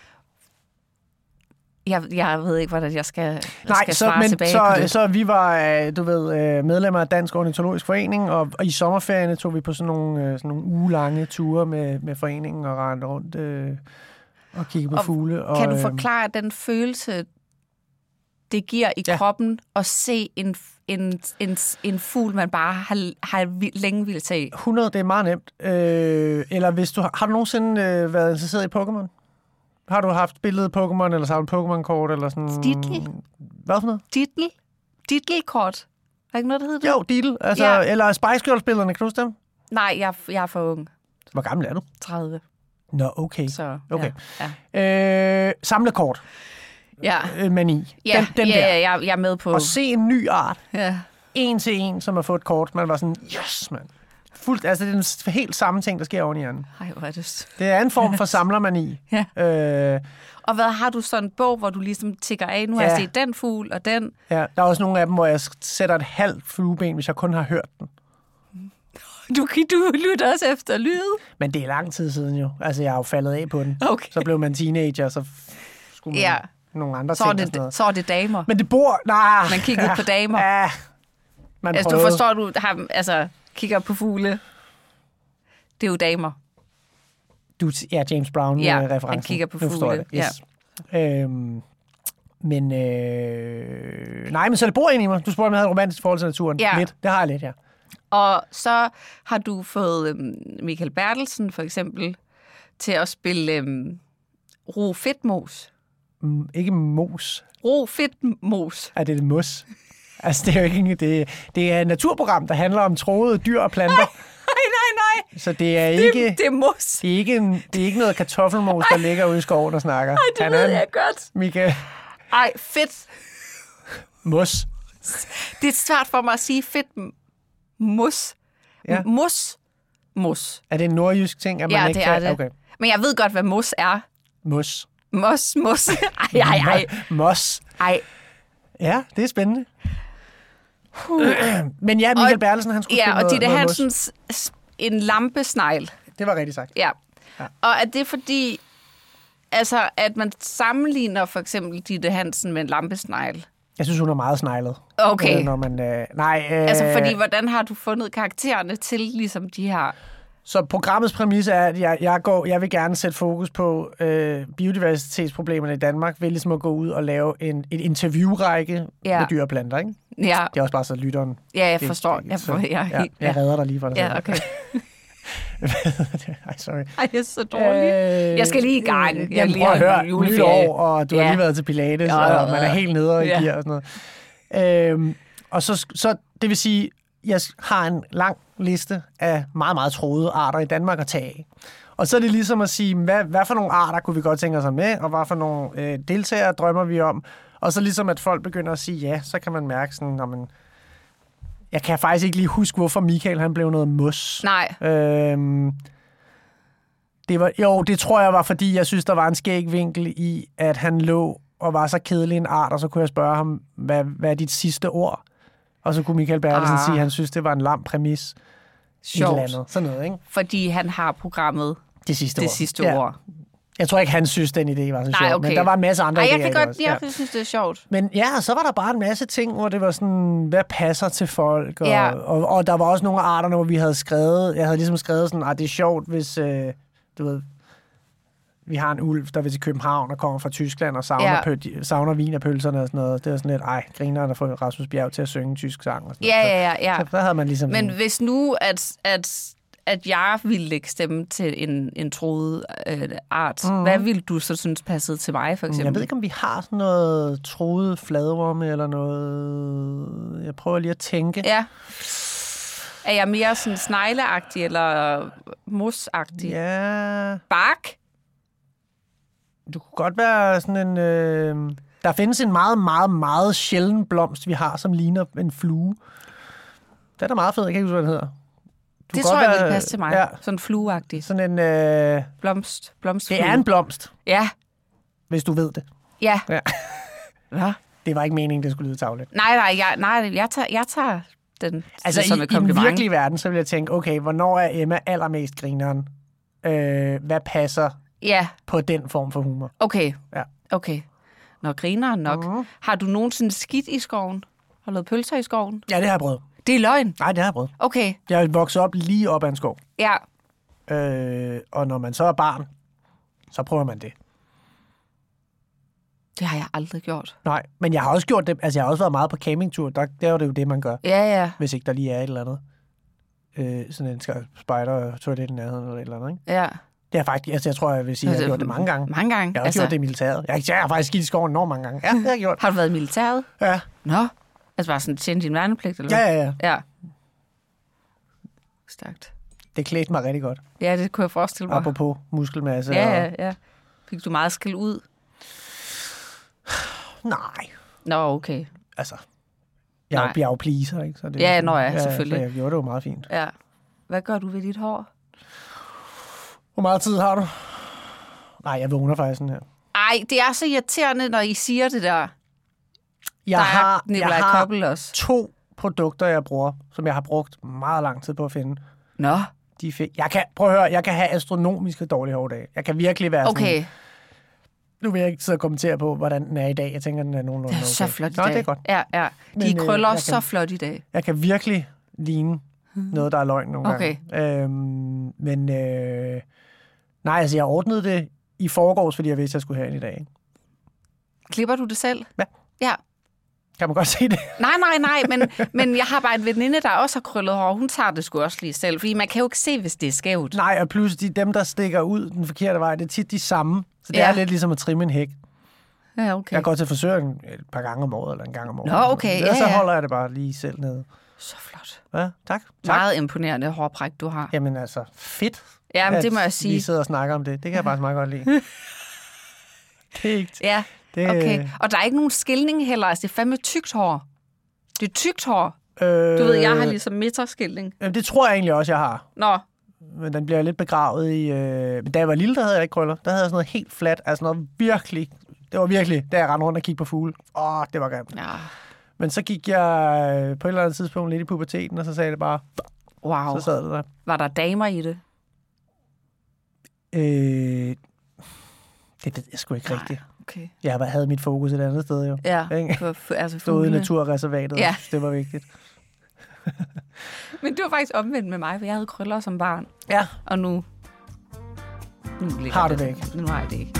S1: Jeg ved ikke, hvordan jeg skal svare tilbage på det.
S2: Så vi var, medlemmer af Dansk Ornitologisk Forening, og i sommerferierne tog vi på sådan nogle ugelange ture med foreningen og rendte rundt og kiggede på fugle. Og,
S1: kan du forklare den følelse, det giver i kroppen at se en fugl, man bare har længe ville tage?
S2: 100, det er meget nemt. Eller hvis du har du nogensinde været interesseret i Pokémon? Har du haft billedet Pokémon, eller så har du Pokémon-kort, eller sådan...
S1: Diddle.
S2: Hvad for noget?
S1: Diddle-kort. Er ikke noget, der hedder det?
S2: Jo, Diddle. Altså, ja. Eller Spice Girls-billederne, kan du huske dem?
S1: Nej, jeg er for ung.
S2: Hvor gammel er du?
S1: 30.
S2: Nå, okay.
S1: Så,
S2: okay. Ja. Samlekort.
S1: Ja.
S2: Mani.
S1: Ja,
S2: den der.
S1: Jeg er med på...
S2: Og se en ny art.
S1: Ja.
S2: En til en, som har fået et kort. Man var sådan, yes, mand. Altså, det er den helt samme ting, der sker oven i hjernen.
S1: Ej, hvor er det...
S2: Det er en form for samlermani.
S1: Ja. Og hvad har du sådan en bog, hvor du ligesom tikker af? Nu har jeg set den fugl og den.
S2: Ja, der er også nogle af dem, hvor jeg sætter et halvt flueben, hvis jeg kun har hørt den.
S1: Du lytter også efter lyd.
S2: Men det er lang tid siden jo. Altså, jeg har jo faldet af på den.
S1: Okay.
S2: Så blev man teenager, så skulle man nogle andre ting.
S1: Så er det damer.
S2: Men det bor... Nej.
S1: Man kiggede på damer.
S2: Ja.
S1: Altså, du forstår, du har, kigger på fugle. Det er jo damer.
S2: James Brown-referencen.
S1: Ja, han kigger på fugle.
S2: Yes. Ja. Men så det bor ind i mig. Du spurgte, om jeg havde et romantisk forhold til naturen.
S1: Ja.
S2: Lidt. Det har jeg lidt, ja.
S1: Og så har du fået Michael Bertelsen, for eksempel, til at spille Ro Fedtmos.
S2: Ikke mos.
S1: Ro Fedtmos.
S2: Er det mos? Altså, det er jo ikke... Det er et naturprogram, der handler om troede dyr og planter.
S1: Nej.
S2: Så det er ikke...
S1: Det er mos.
S2: Det er ikke noget kartoffelmos, der ligger ude i skoven og snakker.
S1: Nej, det ved jeg godt.
S2: Michael.
S1: Ej, fedt.
S2: Mos.
S1: Det er svært for mig at sige fedt. Mos.
S2: Ja.
S1: Mos.
S2: Er det en nordjysk ting, at man ikke kan?
S1: Ja, det er det. Okay. Men jeg ved godt, hvad mos er.
S2: Mos.
S1: Ej.
S2: Mos.
S1: Ej.
S2: Ja, det er spændende. Men ja, Michael Bertelsen, han skulle spille
S1: noget. Ja, og Ditte
S2: noget
S1: Hansens en lampesnegl.
S2: Det var rigtig sagt.
S1: Ja. Og er det fordi, altså, at man sammenligner for eksempel Ditte Hansen med en lampesnegl?
S2: Jeg synes, hun er meget sneglet.
S1: Okay.
S2: Når man,
S1: altså, fordi hvordan har du fundet karaktererne til, ligesom de her?
S2: Så programmets præmis er, at jeg vil gerne sætte fokus på biodiversitetsproblemerne i Danmark, ved ligesom at gå ud og lave en interviewrække med dyr og planter, ikke?
S1: Ja.
S2: Det er også bare så lytteren.
S1: Ja, jeg forstår.
S2: Jeg redder dig lige for det.
S1: Ja, okay.
S2: Ej, sorry.
S1: Ej, jeg er så dårlig. Jeg skal lige i gang.
S2: Jeg prøver at høre juleferie. Og du har lige været til Pilates, og man er helt nede i gear og sådan noget. Og så det vil sige, jeg har en lang liste af meget, meget troede arter i Danmark at tage af. Og så er det ligesom at sige, hvad for nogle arter kunne vi godt tænke os med, og hvad for nogle deltagere drømmer vi om. Og så ligesom, at folk begynder at sige ja, så kan man mærke sådan, jeg kan faktisk ikke lige huske, hvorfor Michael han blev noget mos.
S1: Nej.
S2: Det tror jeg var, fordi jeg synes, der var en skæg vinkel i, at han lå og var så kedelig en art, og så kunne jeg spørge ham, hvad er dit sidste ord? Og så kunne Michael Bertelsen sige, at han synes, det var en lam præmis.
S1: Sjovt.
S2: Sådan noget, ikke?
S1: Fordi han har programmet det sidste ord.
S2: Jeg tror ikke, han synes, den idé var så sjov, okay. Men der var en masse andre idéer.
S1: Jeg kan godt jeg synes, det er sjovt.
S2: Men ja, så var der bare en masse ting, hvor det var sådan, hvad passer til folk? Og der var også nogle arter, hvor vi havde skrevet, jeg havde ligesom skrevet sådan, det er sjovt, hvis, du ved, vi har en ulv, der vil til København og kommer fra Tyskland og savner wienerpølserne og sådan noget. Det er sådan lidt, grineren at få Rasmus Bjerg til at synge en tysk sang. Og sådan noget.
S1: Ja.
S2: Så der havde man ligesom...
S1: Men hvis nu, at jeg ville lægge stemme til en troet art, hvad ville du så synes passede til mig, for eksempel?
S2: Jeg ved ikke, om vi har sådan noget troet fladorme eller noget... Jeg prøver lige at tænke.
S1: Ja. Er jeg mere sådan snegleagtig eller mosagtig?
S2: Ja...
S1: Bark?
S2: Du kunne godt være sådan en... Der findes en meget, meget, meget sjælden blomst, vi har, som ligner en flue. Den er meget fed, jeg kan ikke huske, hvad den hedder.
S1: Det tror jeg vil passe til mig. Ja. Sådan flueagtig.
S2: Sådan en...
S1: Blomstflue.
S2: Det er en blomst.
S1: Ja.
S2: Hvis du ved det.
S1: Ja.
S2: Ja. Det var ikke meningen, det skulle lyde tavligt.
S1: Nej, jeg tager den
S2: altså
S1: som et kompliment.
S2: I den virkelige verden, så vil jeg tænke, okay, hvornår er Emma allermest grineren? Hvad passer på den form for humor?
S1: Okay. Ja. Okay. Nå, grineren nok. Har du nogensinde skidt i skoven? Har du lavet pølser i skoven?
S2: Ja, det har jeg prøvet.
S1: Det er løgn?
S2: Nej, det har jeg prøvet.
S1: Okay.
S2: Jeg er vokset op lige op ad en skov.
S1: Ja.
S2: Og når man så er barn, så prøver man det.
S1: Det har jeg aldrig gjort.
S2: Nej, men jeg har også gjort det. Altså, jeg har også været meget på campingtur. Der er det jo det, man gør.
S1: Ja.
S2: Hvis ikke der lige er et eller andet. Sådan en spejder-toilet i nærheden eller et eller andet, ikke?
S1: Ja.
S2: Det er faktisk, altså jeg tror, jeg vil sige, at jeg har gjort det mange gange.
S1: Mange gange?
S2: Jeg har også gjort det i militæret. Jeg har faktisk skidt i skoven enormt mange gange. Ja, det har jeg gjort.
S1: Har du været i militæret?
S2: Ja.
S1: Nå, altså bare sådan tjent din værnepligt, eller
S2: hvad? Ja.
S1: Stærkt.
S2: Det klædte mig rigtig godt.
S1: Ja, det kunne jeg forestille mig.
S2: Apropos muskelmasse.
S1: Ja. Fik du meget skæld ud?
S2: Nej.
S1: Nå, okay.
S2: Altså, jeg er jo pleaser, ikke? Så det,
S1: selvfølgelig.
S2: Så jeg gjorde det jo meget fint.
S1: Ja. Hvad gør du ved dit hår?
S2: Hvor meget tid har du? Nej, jeg vågner faktisk sådan her.
S1: Ej, det er så irriterende, når I siger det der.
S2: Jeg har 2 produkter, jeg bruger, som jeg har brugt meget lang tid på at finde.
S1: Nå.
S2: Prøv at høre, jeg kan have astronomiske dårlige hårdage. Jeg kan virkelig være sådan... Nu vil jeg ikke sidde og kommentere på, hvordan den er i dag. Jeg tænker, den er nogenlunde okay.
S1: Det er så flot i dag.
S2: Nå, det er godt.
S1: Ja. De krøller så flot i dag.
S2: Jeg kan virkelig ligne noget, der er løgn nogle gange. Nej, altså jeg ordnede det i forgårs, fordi jeg vidste, at jeg skulle have en i dag. Ikke?
S1: Klipper du det selv?
S2: Ja. Kan man godt se det?
S1: Nej, men jeg har bare en veninde, der også har krøllet hår. Hun tager det sgu også lige selv, fordi man kan jo ikke se, hvis det er skævt.
S2: Nej, og plus dem, der stikker ud den forkerte vej, det er tit de samme. Så det er lidt ligesom at trimme en hæk.
S1: Ja, okay.
S2: Jeg går til frisøren et par gange om året, eller en gang om året.
S1: Nå, okay.
S2: Så holder jeg det bare lige selv nede.
S1: Så flot.
S2: Ja, tak.
S1: Meget imponerende hårpræk, du har.
S2: Jamen altså, fedt.
S1: Ja, men det må jeg sige.
S2: Vi sidder og snakker om det. Det kan jeg faktisk meget godt lide. Det er ikke...
S1: Ja, okay. Og der er ikke nogen skilning heller. Altså, det er fandme tykt hår. Det er tykt hår. Du ved, jeg har ligesom midterskilning.
S2: Det tror jeg egentlig også, jeg har.
S1: Nå.
S2: Men den bliver lidt begravet i... Da jeg var lille, der havde jeg ikke krøller. Der havde jeg sådan noget helt fladt. Altså noget virkelig... Det var virkelig, da jeg rendte rundt og kiggede på fugle. Det var grimt.
S1: Ja.
S2: Men så gik jeg på et eller andet tidspunkt lidt i puberteten, og så sagde det bare...
S1: Wow.
S2: Så sad det der.
S1: Var der damer i det?
S2: Det ved jeg sgu ikke rigtigt.
S1: Okay.
S2: Jeg havde mit fokus et andet sted, jo.
S1: Ja, altså
S2: stod i naturreservatet,
S1: ja.
S2: Det var vigtigt.
S1: Men det var faktisk omvendt med mig, for jeg havde krøller som barn.
S2: Ja.
S1: Og nu
S2: har du det ikke.
S1: Nu har jeg det ikke.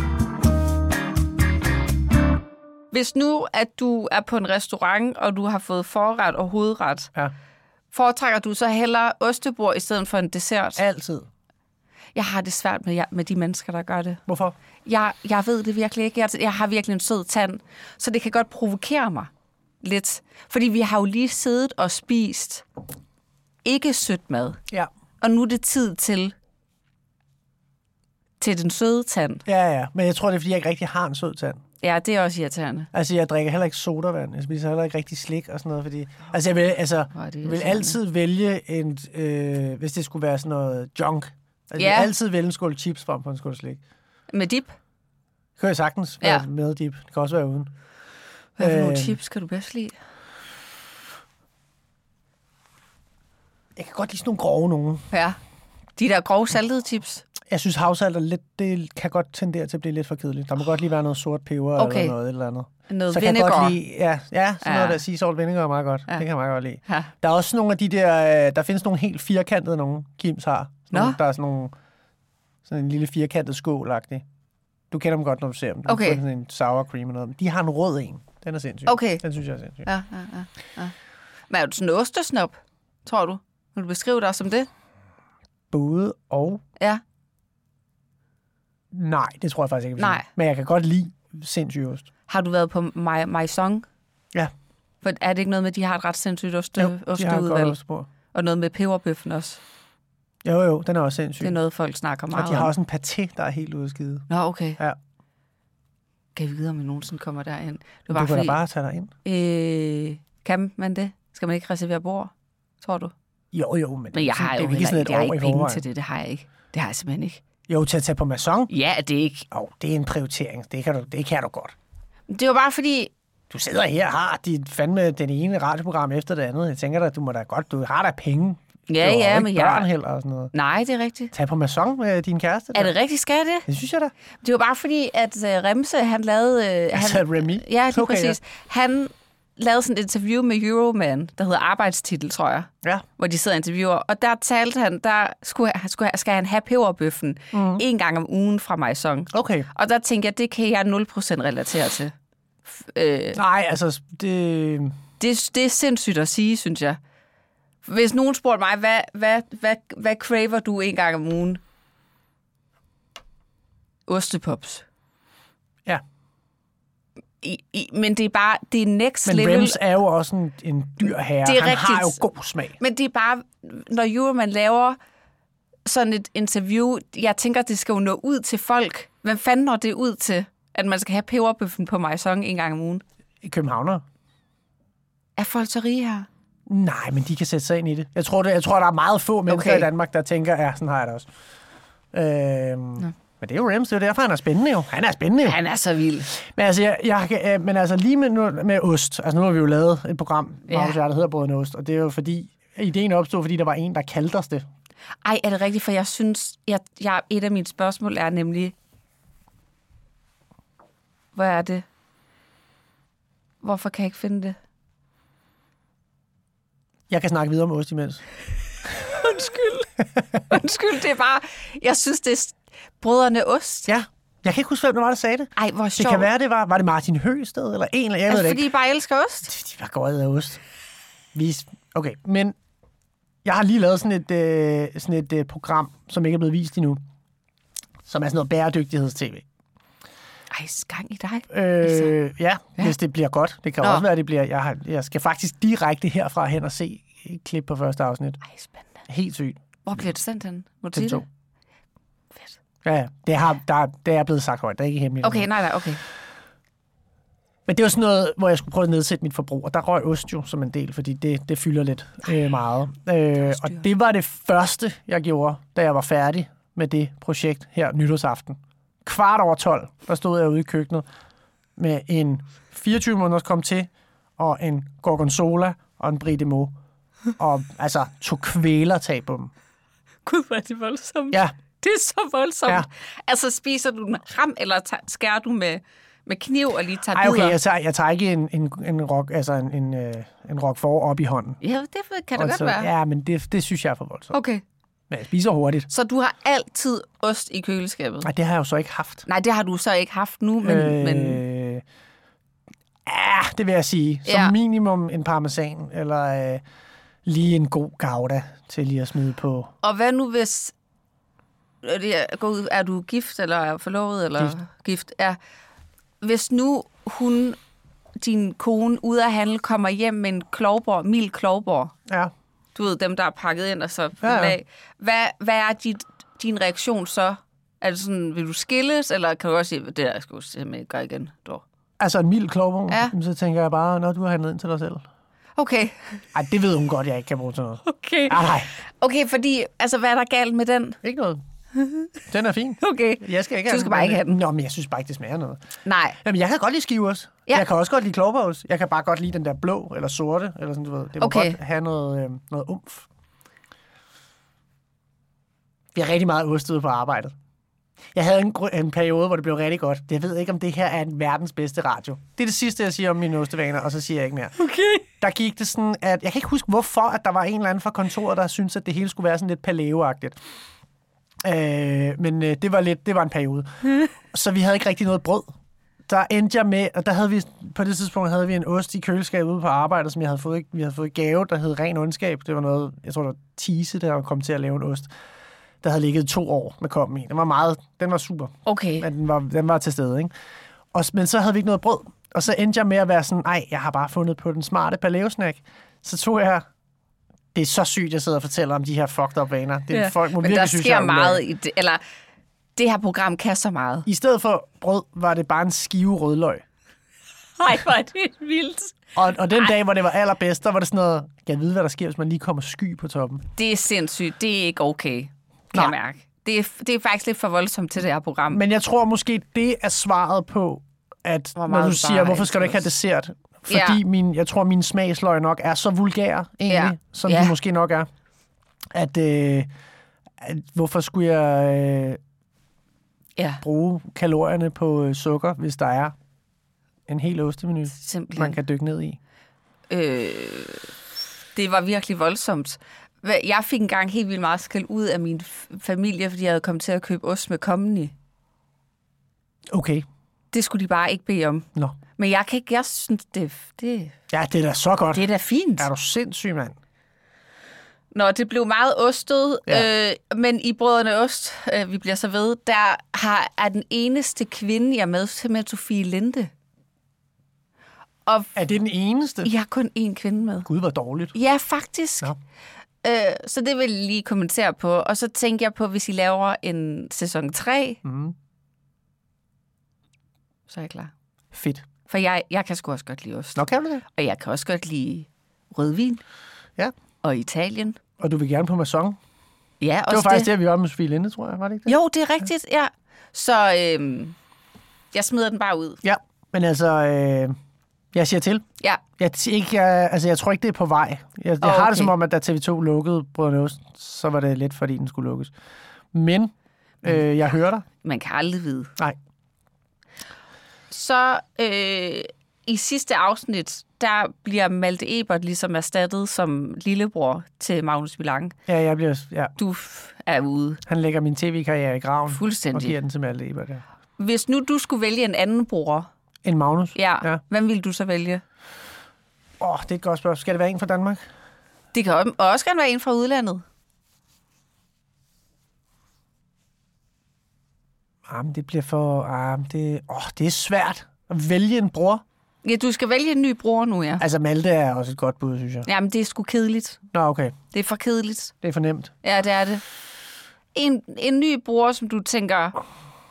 S1: Hvis nu, at du er på en restaurant, og du har fået forret og hovedret, foretrækker du så hellere ostebord i stedet for en dessert?
S2: Altid.
S1: Jeg har det svært med de mennesker, der gør det.
S2: Hvorfor?
S1: Jeg ved det virkelig ikke. Jeg har virkelig en sød tand, så det kan godt provokere mig lidt. Fordi vi har jo lige siddet og spist ikke sødt mad.
S2: Ja.
S1: Og nu er det tid til den søde tand.
S2: Ja. Men jeg tror, det er, fordi jeg ikke rigtig har en sød tand.
S1: Ja, det er også irriterende.
S2: Altså, jeg drikker heller ikke sodavand. Jeg spiser heller ikke rigtig slik og sådan noget, fordi... Altså, jeg vil altid vælge en... hvis det skulle være sådan noget junk. Altså, jeg vil altid vælge en skål chips frem for en skål slik.
S1: Med dip?
S2: Det kan jeg sagtens være med dip. Det kan også være uden.
S1: Hvad for nogle chips kan du bedst lide?
S2: Jeg kan godt lide sådan nogle grove nogen.
S1: Ja. De der grove saltede chips?
S2: Jeg synes, havsalt er lidt, det kan godt tendere til at blive lidt for kedeligt. Der må godt lige være noget sort peber eller noget eller andet.
S1: Noget
S2: så
S1: vinegar.
S2: Kan jeg godt lide, sådan noget der sea salt vinegar er meget godt. Ja. Det kan jeg meget godt lide. Ja. Der er også nogle af de der, der findes nogle helt firkantede nogle, Kims har. Nogle, der er sådan en lille firkantet skål-agtig. Du kender dem godt, når du ser dem. Du får sådan en sour cream og noget. De har en rød en. Den er sindssyg.
S1: Okay.
S2: Den synes jeg er sindssyg.
S1: Ja. Men er du sådan en ostesnop, tror du? Vil du beskrive dig som det?
S2: Både og?
S1: Ja.
S2: Nej, det tror jeg faktisk ikke.
S1: Nej.
S2: Men jeg kan godt lide sindssyg ost.
S1: Har du været på Maison?
S2: Ja.
S1: For er det ikke noget med, at de har et ret sindssygt
S2: osteudvalg? Jo, de har et godt ostebord.
S1: Og noget med peberbøffen også?
S2: Jo, den er også sindssyg.
S1: Det er noget, folk snakker meget om.
S2: Og de har også en paté, der er helt udskidet.
S1: Nå, okay.
S2: Ja.
S1: Kan vi vide, om vi nogensinde kommer derind?
S2: Du kan da bare tage dig ind.
S1: Kan man det? Skal man ikke reservere bord, tror du?
S2: Jo, men
S1: jeg har jo ikke penge til det. Det har jeg ikke. Det har jeg simpelthen ikke.
S2: Jo, til at tage på Maison?
S1: Ja, det er ikke.
S2: Det er en prioritering. Det kan du godt.
S1: Det var bare fordi...
S2: Du sidder her og har fandme den ene radioprogram efter det andet. Jeg tænker da, du har da penge.
S1: Ja, men
S2: børn heller og sådan noget.
S1: Nej, det er rigtigt.
S2: Tag på Maison med din kæreste.
S1: Er det rigtigt, skal det?
S2: Det synes jeg da.
S1: Det var bare fordi, at Remse, han lavede...
S2: Remy?
S1: Ja, lige præcis. Han lavede sådan et interview med Euroman, der hedder Arbejdstitel, tror jeg.
S2: Ja. Hvor
S1: de sidder og interviewer. Og der talte han, skal han have peberbøffen en gang om ugen fra Maison.
S2: Okay.
S1: Og der tænkte jeg, det kan jeg 0% relatere til.
S2: Nej, altså...
S1: Det er sindssygt at sige, synes jeg. Hvis nogen spurgte mig, hvad craver du en gang om ugen? Ostepops.
S2: Ja.
S1: Men det er bare, det er next level.
S2: Men Rems er jo også en dyr herre. Han rigtigt. Har jo god smag.
S1: Men det er bare, når Euroman laver sådan et interview, jeg tænker, det skal jo nå ud til folk. Hvem fanden når det ud til, at man skal have peberbøffen på Maison en gang om ugen?
S2: I Københavner.
S1: Er folk så rige her?
S2: Nej, men de kan sætte sig ind i det. Jeg tror der er meget få mennesker i Danmark, der tænker, ja, sådan har jeg det også. Men det er jo Rems, det er derfor, han er spændende jo. Han er spændende jo.
S1: Han er så vild.
S2: Men altså, lige med ost. Altså, nu har vi jo lavet et program, der hedder Brødende Ost, og det er jo fordi, ideen opstod, fordi der var en, der kaldte os det.
S1: Ej, er det rigtigt? For jeg synes, et af mine spørgsmål er nemlig, hvor er det? Hvorfor kan jeg ikke finde det?
S2: Jeg kan snakke videre om ost imens.
S1: Undskyld, det er bare... Jeg synes, det er Brødrene Ost.
S2: Ja, jeg kan ikke huske, hvem det var, der sagde det.
S1: Ej, hvor sjovt.
S2: Det kan være, det var det Martin Høgsted, eller en, eller jeg ved det ikke.
S1: Fordi I bare elsker ost?
S2: De var godt af ost. Okay, men jeg har lige lavet sådan et program, som ikke er blevet vist endnu, som er sådan noget bæredygtigheds-tv.
S1: Ej, skang i dig.
S2: Ja, hvis det bliver godt. Det kan også være, det bliver... Jeg skal faktisk direkte herfra hen og se et klip på første afsnit.
S1: Ej, spændende.
S2: Helt sygt.
S1: Hvor bliver det sendt hen? Må du sige det? Fedt.
S2: Ja, det er blevet sagt højt. Det er ikke hemmeligt.
S1: Okay, nej, okay.
S2: Men det var sådan noget, hvor jeg skulle prøve at nedsætte mit forbrug. Og der røg ost jo som en del, fordi det fylder lidt meget. Og det var det første, jeg gjorde, da jeg var færdig med det projekt her nytårsaften. 12:15, der stod jeg ude i køkkenet med en 24 måneders kom til, og en gorgonzola og en brie de meaux. Og altså tog kvælertag på dem.
S1: Gud, hvor er det voldsomt.
S2: Ja.
S1: Det er så voldsomt. Ja. Altså, spiser du den ram, eller skærer du med kniv og lige tager bidder?
S2: Okay, jeg tager ikke en roquefort op i hånden.
S1: Ja, det kan det godt være.
S2: Ja, men det synes jeg er for voldsomt.
S1: Okay.
S2: Men jeg spiser hurtigt.
S1: Så du har altid ost i køleskabet?
S2: Nej, det har jeg jo så ikke haft.
S1: Nej, det har du så ikke haft nu, men...
S2: Ja, det vil jeg sige. Som minimum en parmesan, eller lige en god gouda til lige at smide på.
S1: Og hvad nu hvis... Er du gift, eller er forlovet, eller gift? Ja. Hvis nu din kone ude af handel kommer hjem med en mild klovborg.
S2: Ja.
S1: du ved, dem, der er pakket ind, og så lag. Hvad er din reaktion så? Er det sådan, vil du skilles, eller kan du også sige, det der skal du simpelthen gøre igen?
S2: Altså en mild klovvogn, så tænker jeg bare, når du har handlet ind til dig selv.
S1: Okay.
S2: Ej, det ved hun godt, jeg ikke kan bruge til noget.
S1: Okay.
S2: Nej.
S1: Okay, fordi, altså, hvad er der galt med den?
S2: Ikke noget. Den er fin.
S1: Okay.
S2: Jeg skal ikke
S1: du skal bare ikke have den.
S2: Nå, men jeg synes bare ikke, det smager noget.
S1: Nej.
S2: Jamen, jeg kan godt lide skivers. Ja. Jeg kan også godt lide klovbås. Jeg kan bare godt lide den der blå eller sorte, eller sådan, du ved. Det må godt have noget umf. Vi har rigtig meget ost ude på arbejdet. Jeg havde en periode, hvor det blev rigtig godt. Jeg ved ikke, om det her er en verdens bedste radio. Det er det sidste, jeg siger om mine ostevaner, og så siger jeg ikke mere.
S1: Okay.
S2: Der gik det sådan, at jeg kan ikke huske, hvorfor at der var en eller anden fra kontoret, der syntes, at det hele skulle være sådan lidt paleo-agtigt. Men det var en periode. Så vi havde ikke rigtig noget brød. Der endte jeg med, og der havde vi, på det tidspunkt havde vi en ost i køleskabet ude på arbejde, som vi havde fået gave, der hed Ren Ondskab. Det var noget, jeg tror, det var Tise, der kom til at lave en ost. Der havde ligget 2 år med kommen i. Den var super.
S1: Okay.
S2: Men den var til stede, ikke? Men så havde vi ikke noget brød. Og så endte jeg med at være sådan, jeg har bare fundet på den smarte paleo-snack. Så tog jeg... Det er så sygt, jeg sidder og fortæller om de her fucked up vaner. Det er folk må
S1: men
S2: virkelig
S1: der
S2: synes,
S1: sker meget i det, eller det her program kan så meget.
S2: I stedet for brød, var det bare en skive rødløg.
S1: Ej, hvor er det vildt.
S2: Og den dag, hvor det var allerbedst, der var det sådan noget, kan jeg vide, hvad der sker, hvis man lige kommer sky på toppen?
S1: Det er sindssygt. Det er ikke okay, kan jeg mærke. Det er faktisk lidt for voldsomt til det her program.
S2: Men jeg tror måske, det er svaret på, at når du siger, hvorfor skal du ikke have dessert? Fordi jeg tror, min smagsløg nok er så vulgær, egentlig, som de måske nok er. At hvorfor skulle jeg bruge kalorierne på sukker, hvis der er en hel ostemenu, man kan dykke ned i?
S1: Det var virkelig voldsomt. Jeg fik engang helt vildt meget skæld ud af min familie, fordi jeg havde kommet til at købe ost med kommen i.
S2: Okay.
S1: Det skulle de bare ikke bede om.
S2: Nå.
S1: Men jeg synes, det...
S2: Ja, det er da så godt.
S1: Det er da fint.
S2: Er du sindssyg, mand?
S1: Nå, det blev meget ostet, men i Brødrene Ost, vi bliver så ved, der er den eneste kvinde, jeg er med, simpelthen Sofie Linde. Og
S2: er det den eneste?
S1: Jeg har kun én kvinde med.
S2: Gud, hvor dårligt.
S1: Ja, faktisk.
S2: Ja.
S1: Så det vil jeg lige kommentere på. Og så tænker jeg på, hvis I laver en sæson 3, så er jeg klar.
S2: Fedt.
S1: For jeg kan sgu også godt lide ost.
S2: Nå, kan du det?
S1: Og jeg kan også godt lide rødvin.
S2: Ja.
S1: Og Italien.
S2: Og du vil gerne på Masson?
S1: Ja, også
S2: det var faktisk det, vi var med Sofie Linde, tror jeg. Var det ikke det?
S1: Jo, det er rigtigt, ja. Så jeg smider den bare ud.
S2: Ja, men altså... Jeg siger til.
S1: Ja.
S2: Jeg tror ikke, det er på vej. Jeg har det som om, at da TV2 lukkede Brødrene Ost, så var det lidt, fordi den skulle lukkes. Men jeg hører dig.
S1: Man kan aldrig vide.
S2: Nej.
S1: Så i sidste afsnit, der bliver Malte Ebert ligesom erstattet som lillebror til Magnus Millang.
S2: Ja, jeg bliver... Ja.
S1: Du er ude.
S2: Han lægger min tv-karriere i graven.
S1: Fuldstændig.
S2: Og giver den til Malte Ebert, ja.
S1: Hvis nu du skulle vælge en anden bror...
S2: En Magnus?
S1: Ja. Hvem vil du så vælge?
S2: Det er et godt spørgsmål. Skal det være en fra Danmark?
S1: Det kan også gerne være en fra udlandet.
S2: Jamen, det bliver for... det er svært at vælge en bror.
S1: Ja, du skal vælge en ny bror nu, ja.
S2: Altså, Malte er også et godt bud, synes jeg.
S1: Jamen, det er sgu kedeligt.
S2: Nå, okay.
S1: Det er for kedeligt.
S2: Det er for nemt.
S1: Ja, det er det. En ny bror, som du tænker...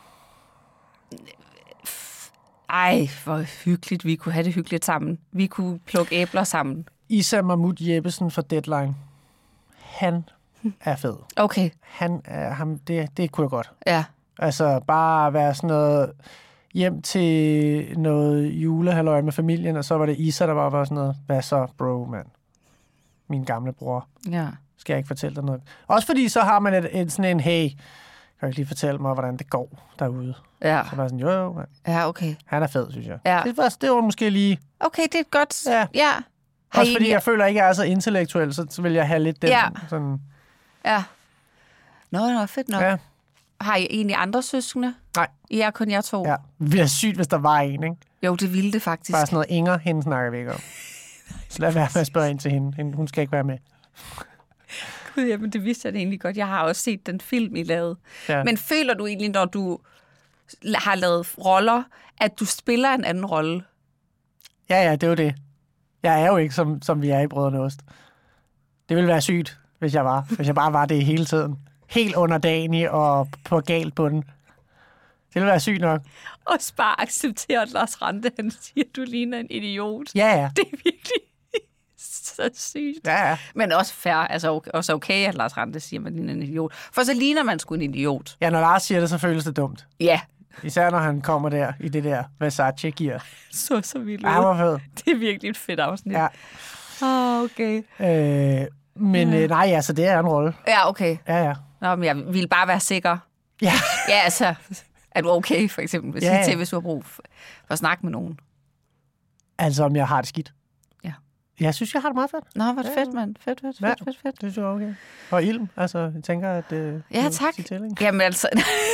S1: Ej, hvor hyggeligt. Vi kunne have det hyggeligt sammen. Vi kunne plukke æbler sammen.
S2: Issa Mahmoud Jeppesen fra Deadline. Han er fed.
S1: Okay.
S2: Han er ham. Det kunne jeg godt.
S1: Ja.
S2: Altså, bare være sådan noget... hjem til noget julehalløj med familien, og så var det Issa, der bare var sådan noget, hvad så, bro, mand? Min gamle bror.
S1: Ja.
S2: Skal jeg ikke fortælle dig noget? Også fordi så har man sådan en, hey, kan du ikke lige fortælle mig, hvordan det går derude?
S1: Ja.
S2: Så var sådan, jo, mand.
S1: Ja, okay.
S2: Han er fed, synes jeg.
S1: Ja.
S2: Det var måske lige...
S1: Okay, det er godt.
S2: Ja.
S1: Ja.
S2: Også fordi jeg føler ikke, at jeg er så intellektuel, så vil jeg have lidt den sådan...
S1: Ja. Nå, fedt nok.
S2: Ja.
S1: Har I egentlig andre søskende?
S2: Nej.
S1: I er kun jer 2?
S2: Ja. Det bliver sygt, hvis der var en, ikke?
S1: Jo, det ville det faktisk.
S2: Bare sådan noget Inger, hende snakker vi ikke om. Så lad være med at spørge ind til hende. Hun skal ikke være med.
S1: Gud, jamen det vidste jeg det egentlig godt. Jeg har også set den film, I lavede. Ja. Men føler du egentlig, når du har lavet roller, at du spiller en anden rolle?
S2: Ja, det er jo det. Jeg er jo ikke, som vi er i Brødrene Ost. Det ville være sygt, hvis jeg bare var det hele tiden. Helt underdanig og på galt på den. Det ville være sygt nok.
S1: Også bare acceptere, at Lars Rante, han siger, at du ligner en idiot.
S2: Ja.
S1: Det er virkelig så sygt.
S2: Ja.
S1: Men også fair, altså også okay, at Lars Rante siger, at man ligner en idiot. For så ligner man sgu en idiot.
S2: Ja, når Lars siger det, så føles det dumt.
S1: Ja.
S2: Især når han kommer der i det der Versace gear.
S1: Så vildt.
S2: Ja, hvor fed.
S1: Det er virkelig et fedt afsnit.
S2: Ja.
S1: Okay.
S2: Nej, altså det er en rolle.
S1: Ja, okay.
S2: Ja.
S1: Nå, men jeg ville bare være sikker.
S2: Ja.
S1: Ja, altså, er du okay, for eksempel? Hvis du har brug for at snakke med nogen.
S2: Altså, om jeg har det skidt.
S1: Ja.
S2: Jeg synes, jeg har det meget fedt.
S1: Nå, hvor fedt, mand. Fedt.
S2: Det synes jeg er okay. Og ilm, altså, jeg tænker, at...
S1: ja, tak. Jamen altså...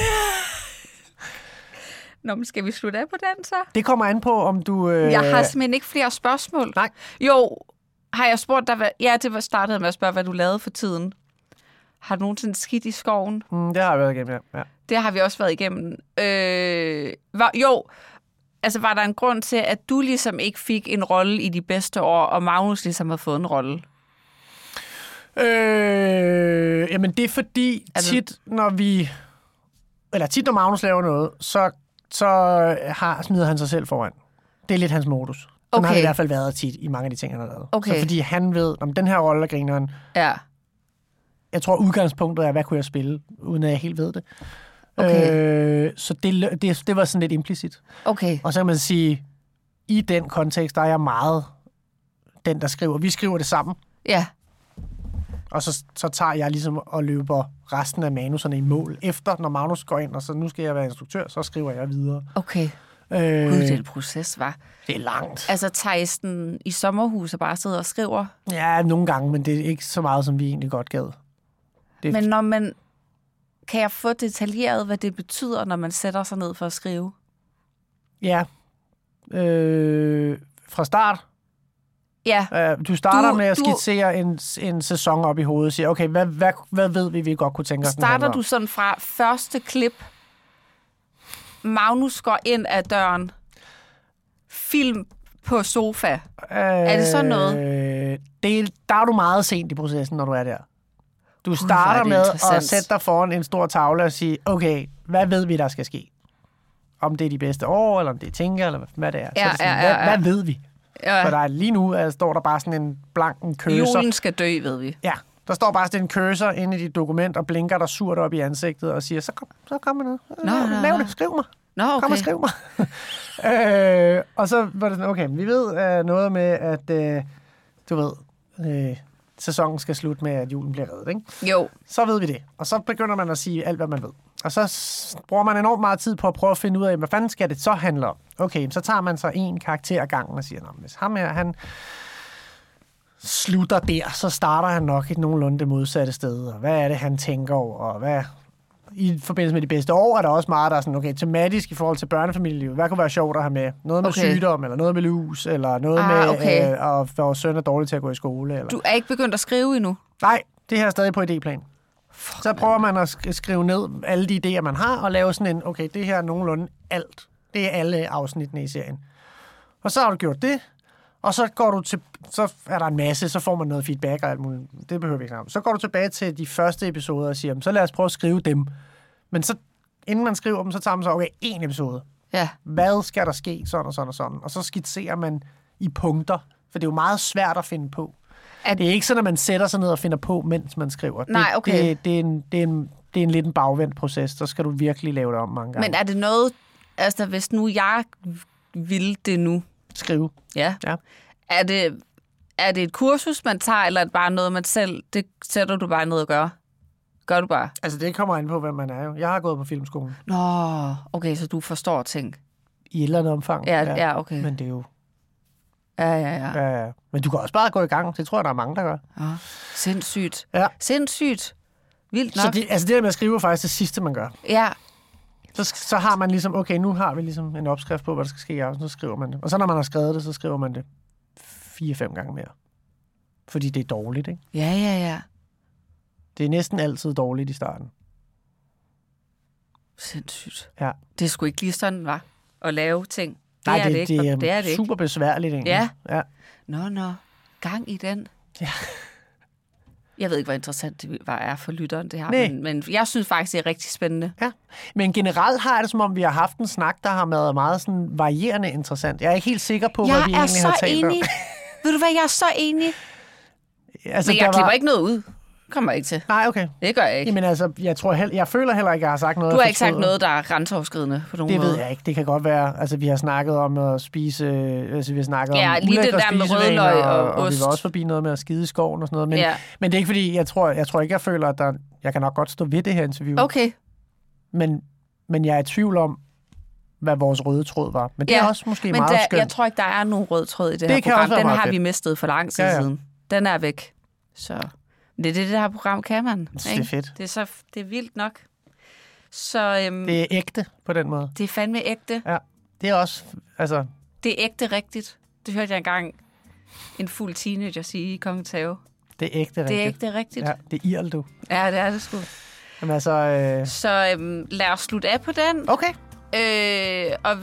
S1: Nå, men skal vi slutte af på den, så?
S2: Det kommer an på, om du...
S1: Jeg har simpelthen ikke flere spørgsmål.
S2: Nej.
S1: Jo, har jeg spurgt dig... Ja, det var startet med at spørge, hvad du lavede for tiden. Har du nogensinde skidt i skoven?
S2: Det har jeg været igennem, ja.
S1: Det har vi også været igennem. Var der en grund til, at du ligesom ikke fik en rolle i de bedste år, og Magnus ligesom har fået en rolle?
S2: Jamen, det er fordi, tit når Magnus laver noget, så smider han sig selv foran. Det er lidt hans modus. Okay. Den har i hvert fald været tit i mange af de ting, han har lavet.
S1: Okay.
S2: Så fordi han ved, om den her rolle er grineren.
S1: Ja.
S2: Jeg tror, udgangspunktet er, hvad kunne jeg spille, uden at jeg helt ved det.
S1: Okay.
S2: Så det var sådan lidt implicit.
S1: Okay.
S2: Og så kan man sige, i den kontekst, der er jeg meget den, der skriver. Vi skriver det sammen.
S1: Ja.
S2: Og så tager jeg ligesom og løber resten af manuserne i mål. Efter, når Magnus går ind, og så nu skal jeg være instruktør, så skriver jeg videre.
S1: Okay. Det er et proces, var.
S2: Det er langt.
S1: Altså, Theisen i sommerhuset bare sidder og skriver?
S2: Ja, nogle gange, men det er ikke så meget, som vi egentlig godt gad.
S1: Men når man... Kan jeg få detaljeret, hvad det betyder, når man sætter sig ned for at skrive?
S2: Ja. Fra start?
S1: Ja.
S2: Du starter med at skitsere en sæson op i hovedet og siger, okay, hvad ved vi godt kunne tænke os?
S1: Starter du sådan fra første klip, Magnus går ind ad døren, film på sofa. Er det sådan noget?
S2: Der er du meget sent i processen, når du er der. Du starter med at sætte dig foran en stor tavle og sige, okay, hvad ved vi, der skal ske? Om det er de bedste år, eller om det er tænker, eller hvad det er.
S1: Ja,
S2: så er det sådan, hvad ved vi?
S1: Ja.
S2: For der lige nu står der bare sådan en blank cursor.
S1: Julen skal dø, ved vi.
S2: Ja, der står bare sådan en cursor inde i dit dokument og blinker der surt op i ansigtet og siger, så kom med noget. Lav det, skriv mig.
S1: Okay.
S2: Kom og skriv mig. Og så var det sådan, okay, vi ved noget med, at du ved, sæsonen skal slutte med, at julen bliver reddet, ikke?
S1: Jo.
S2: Så ved vi det. Og så begynder man at sige alt, hvad man ved. Og så bruger man enormt meget tid på at prøve at finde ud af, hvad fanden skal det så handle om? Okay, så tager man så en karakter ad gangen og siger, hvis ham her, han slutter der, så starter han nok et nogenlunde det modsatte sted. Og hvad er det, han tænker over? Og hvad... I forbindelse med de bedste år er der også meget, der er sådan, okay, tematisk i forhold til børnefamilielivet. Hvad kunne være sjovt at have med? Noget med sygdom, eller noget med lus, eller noget med, at vores søn er dårlig til at gå i skole. Eller...
S1: Du er ikke begyndt at skrive endnu?
S2: Nej, det her er stadig på idéplan. Så prøver man at skrive ned alle de idéer, man har, og lave sådan en, okay, det her er nogenlunde alt. Det er alle afsnittene i serien. Og så har du gjort det, og så går du til, så er der en masse, så får man noget feedback og alt muligt. Det behøver vi ikke snakke om. Så går du tilbage til de første episoder og siger, så lad os prøve at skrive dem. Men så, inden man skriver dem, så tager man så, okay, 1 episode.
S1: Ja.
S2: Hvad skal der ske? Sådan og sådan og sådan. Og så skitserer man i punkter, for det er jo meget svært at finde på. Det er ikke sådan, at man sætter sig ned og finder på, mens man skriver.
S1: Nej, okay.
S2: Det er en lidt en bagvendt proces. Så skal du virkelig lave det om mange gange.
S1: Men er det noget, altså hvis nu jeg vil det nu?
S2: Skrive.
S1: Ja. Er det et kursus, man tager, eller er det bare noget, man selv, det sætter du bare ned og gør? Gør du bare?
S2: Altså, det kommer an på, hvem man er jo. Jeg har gået på filmskolen.
S1: Nå, okay, så du forstår ting.
S2: I et eller andet omfang.
S1: Ja, okay.
S2: Men det er jo...
S1: Ja.
S2: Men du kan også bare gå i gang. Det tror jeg, der er mange, der gør.
S1: Ja. Sindssygt.
S2: Ja.
S1: Sindssygt. Vildt nok.
S2: Så det der med at skrive er faktisk det sidste, man gør.
S1: Ja.
S2: Så har man ligesom, okay, nu har vi ligesom en opskrift på, hvad der skal ske, og så skriver man det. Og så når man har skrevet det, så skriver man det 4-5 gange mere. Fordi det er dårligt, ikke?
S1: Ja.
S2: Det er næsten altid dårligt i starten.
S1: Sindssygt.
S2: Ja.
S1: Det er sgu ikke lige sådan, var at lave ting.
S2: Nej,
S1: det er
S2: super besværligt, egentlig.
S1: Ja. Nå. Gang i den.
S2: Ja.
S1: Jeg ved ikke, hvor interessant det er for lytteren, det her, men jeg synes faktisk, det er rigtig spændende.
S2: Ja, men generelt har det som om, vi har haft en snak, der har været meget sådan varierende interessant. Jeg er ikke helt sikker på, hvad vi egentlig har talt om.
S1: Ved du hvad, jeg er så enig.
S2: Altså,
S1: men jeg klipper ikke noget ud. Kommer ikke til.
S2: Nej, okay.
S1: Det gør jeg ikke.
S2: Jamen altså, jeg føler heller ikke, at jeg har sagt noget.
S1: Du har ikke sagt noget, der er grænseoverskridende på nogen måde.
S2: Det ved jeg ikke. Det kan godt være. Altså, vi har snakket om at spise... Altså, vi har snakket om
S1: lige det der med rødløg og ost.
S2: Og vi var også forbi noget med at skide i skoven og sådan noget. Men det er ikke fordi, jeg tror ikke, jeg føler, at jeg kan nok godt stå ved det her interview.
S1: Okay.
S2: Men jeg er i tvivl om, hvad vores røde tråd var. Men det er også måske meget skønt.
S1: Jeg tror ikke, der er nogen rød tråd i det her program. Den har vi mistet for lang tid siden. Den er væk. Så... Det er det her program kan man.
S2: Det er fedt.
S1: Det er vildt nok. Så,
S2: det er ægte på den måde.
S1: Det er fandme ægte.
S2: Ja, det er også... Altså...
S1: Det er ægte rigtigt. Det hørte jeg engang en fuld teenager sige i Kongens Have.
S2: Det er ægte rigtigt.
S1: Det er ægte rigtigt.
S2: Ja, det er irl, du.
S1: Ja, det er det sgu.
S2: Jamen altså...
S1: Så lad os slutte af på den.
S2: Okay.
S1: Og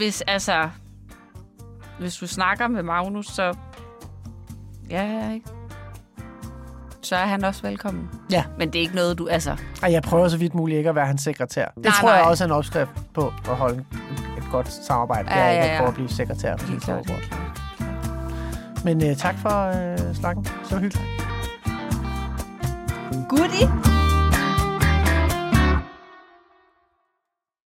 S1: hvis du snakker med Magnus, så... Ja, ikke? Så er han også velkommen.
S2: Ja.
S1: Men det er ikke noget, du... Altså...
S2: Og jeg prøver så vidt muligt ikke at være hans sekretær. Det tror jeg også er en opskrift på at holde et godt samarbejde. Det er ikke at prøve at blive sekretær for dit forbund. Men tak for snakken. Så hyggeligt.
S1: Goodie.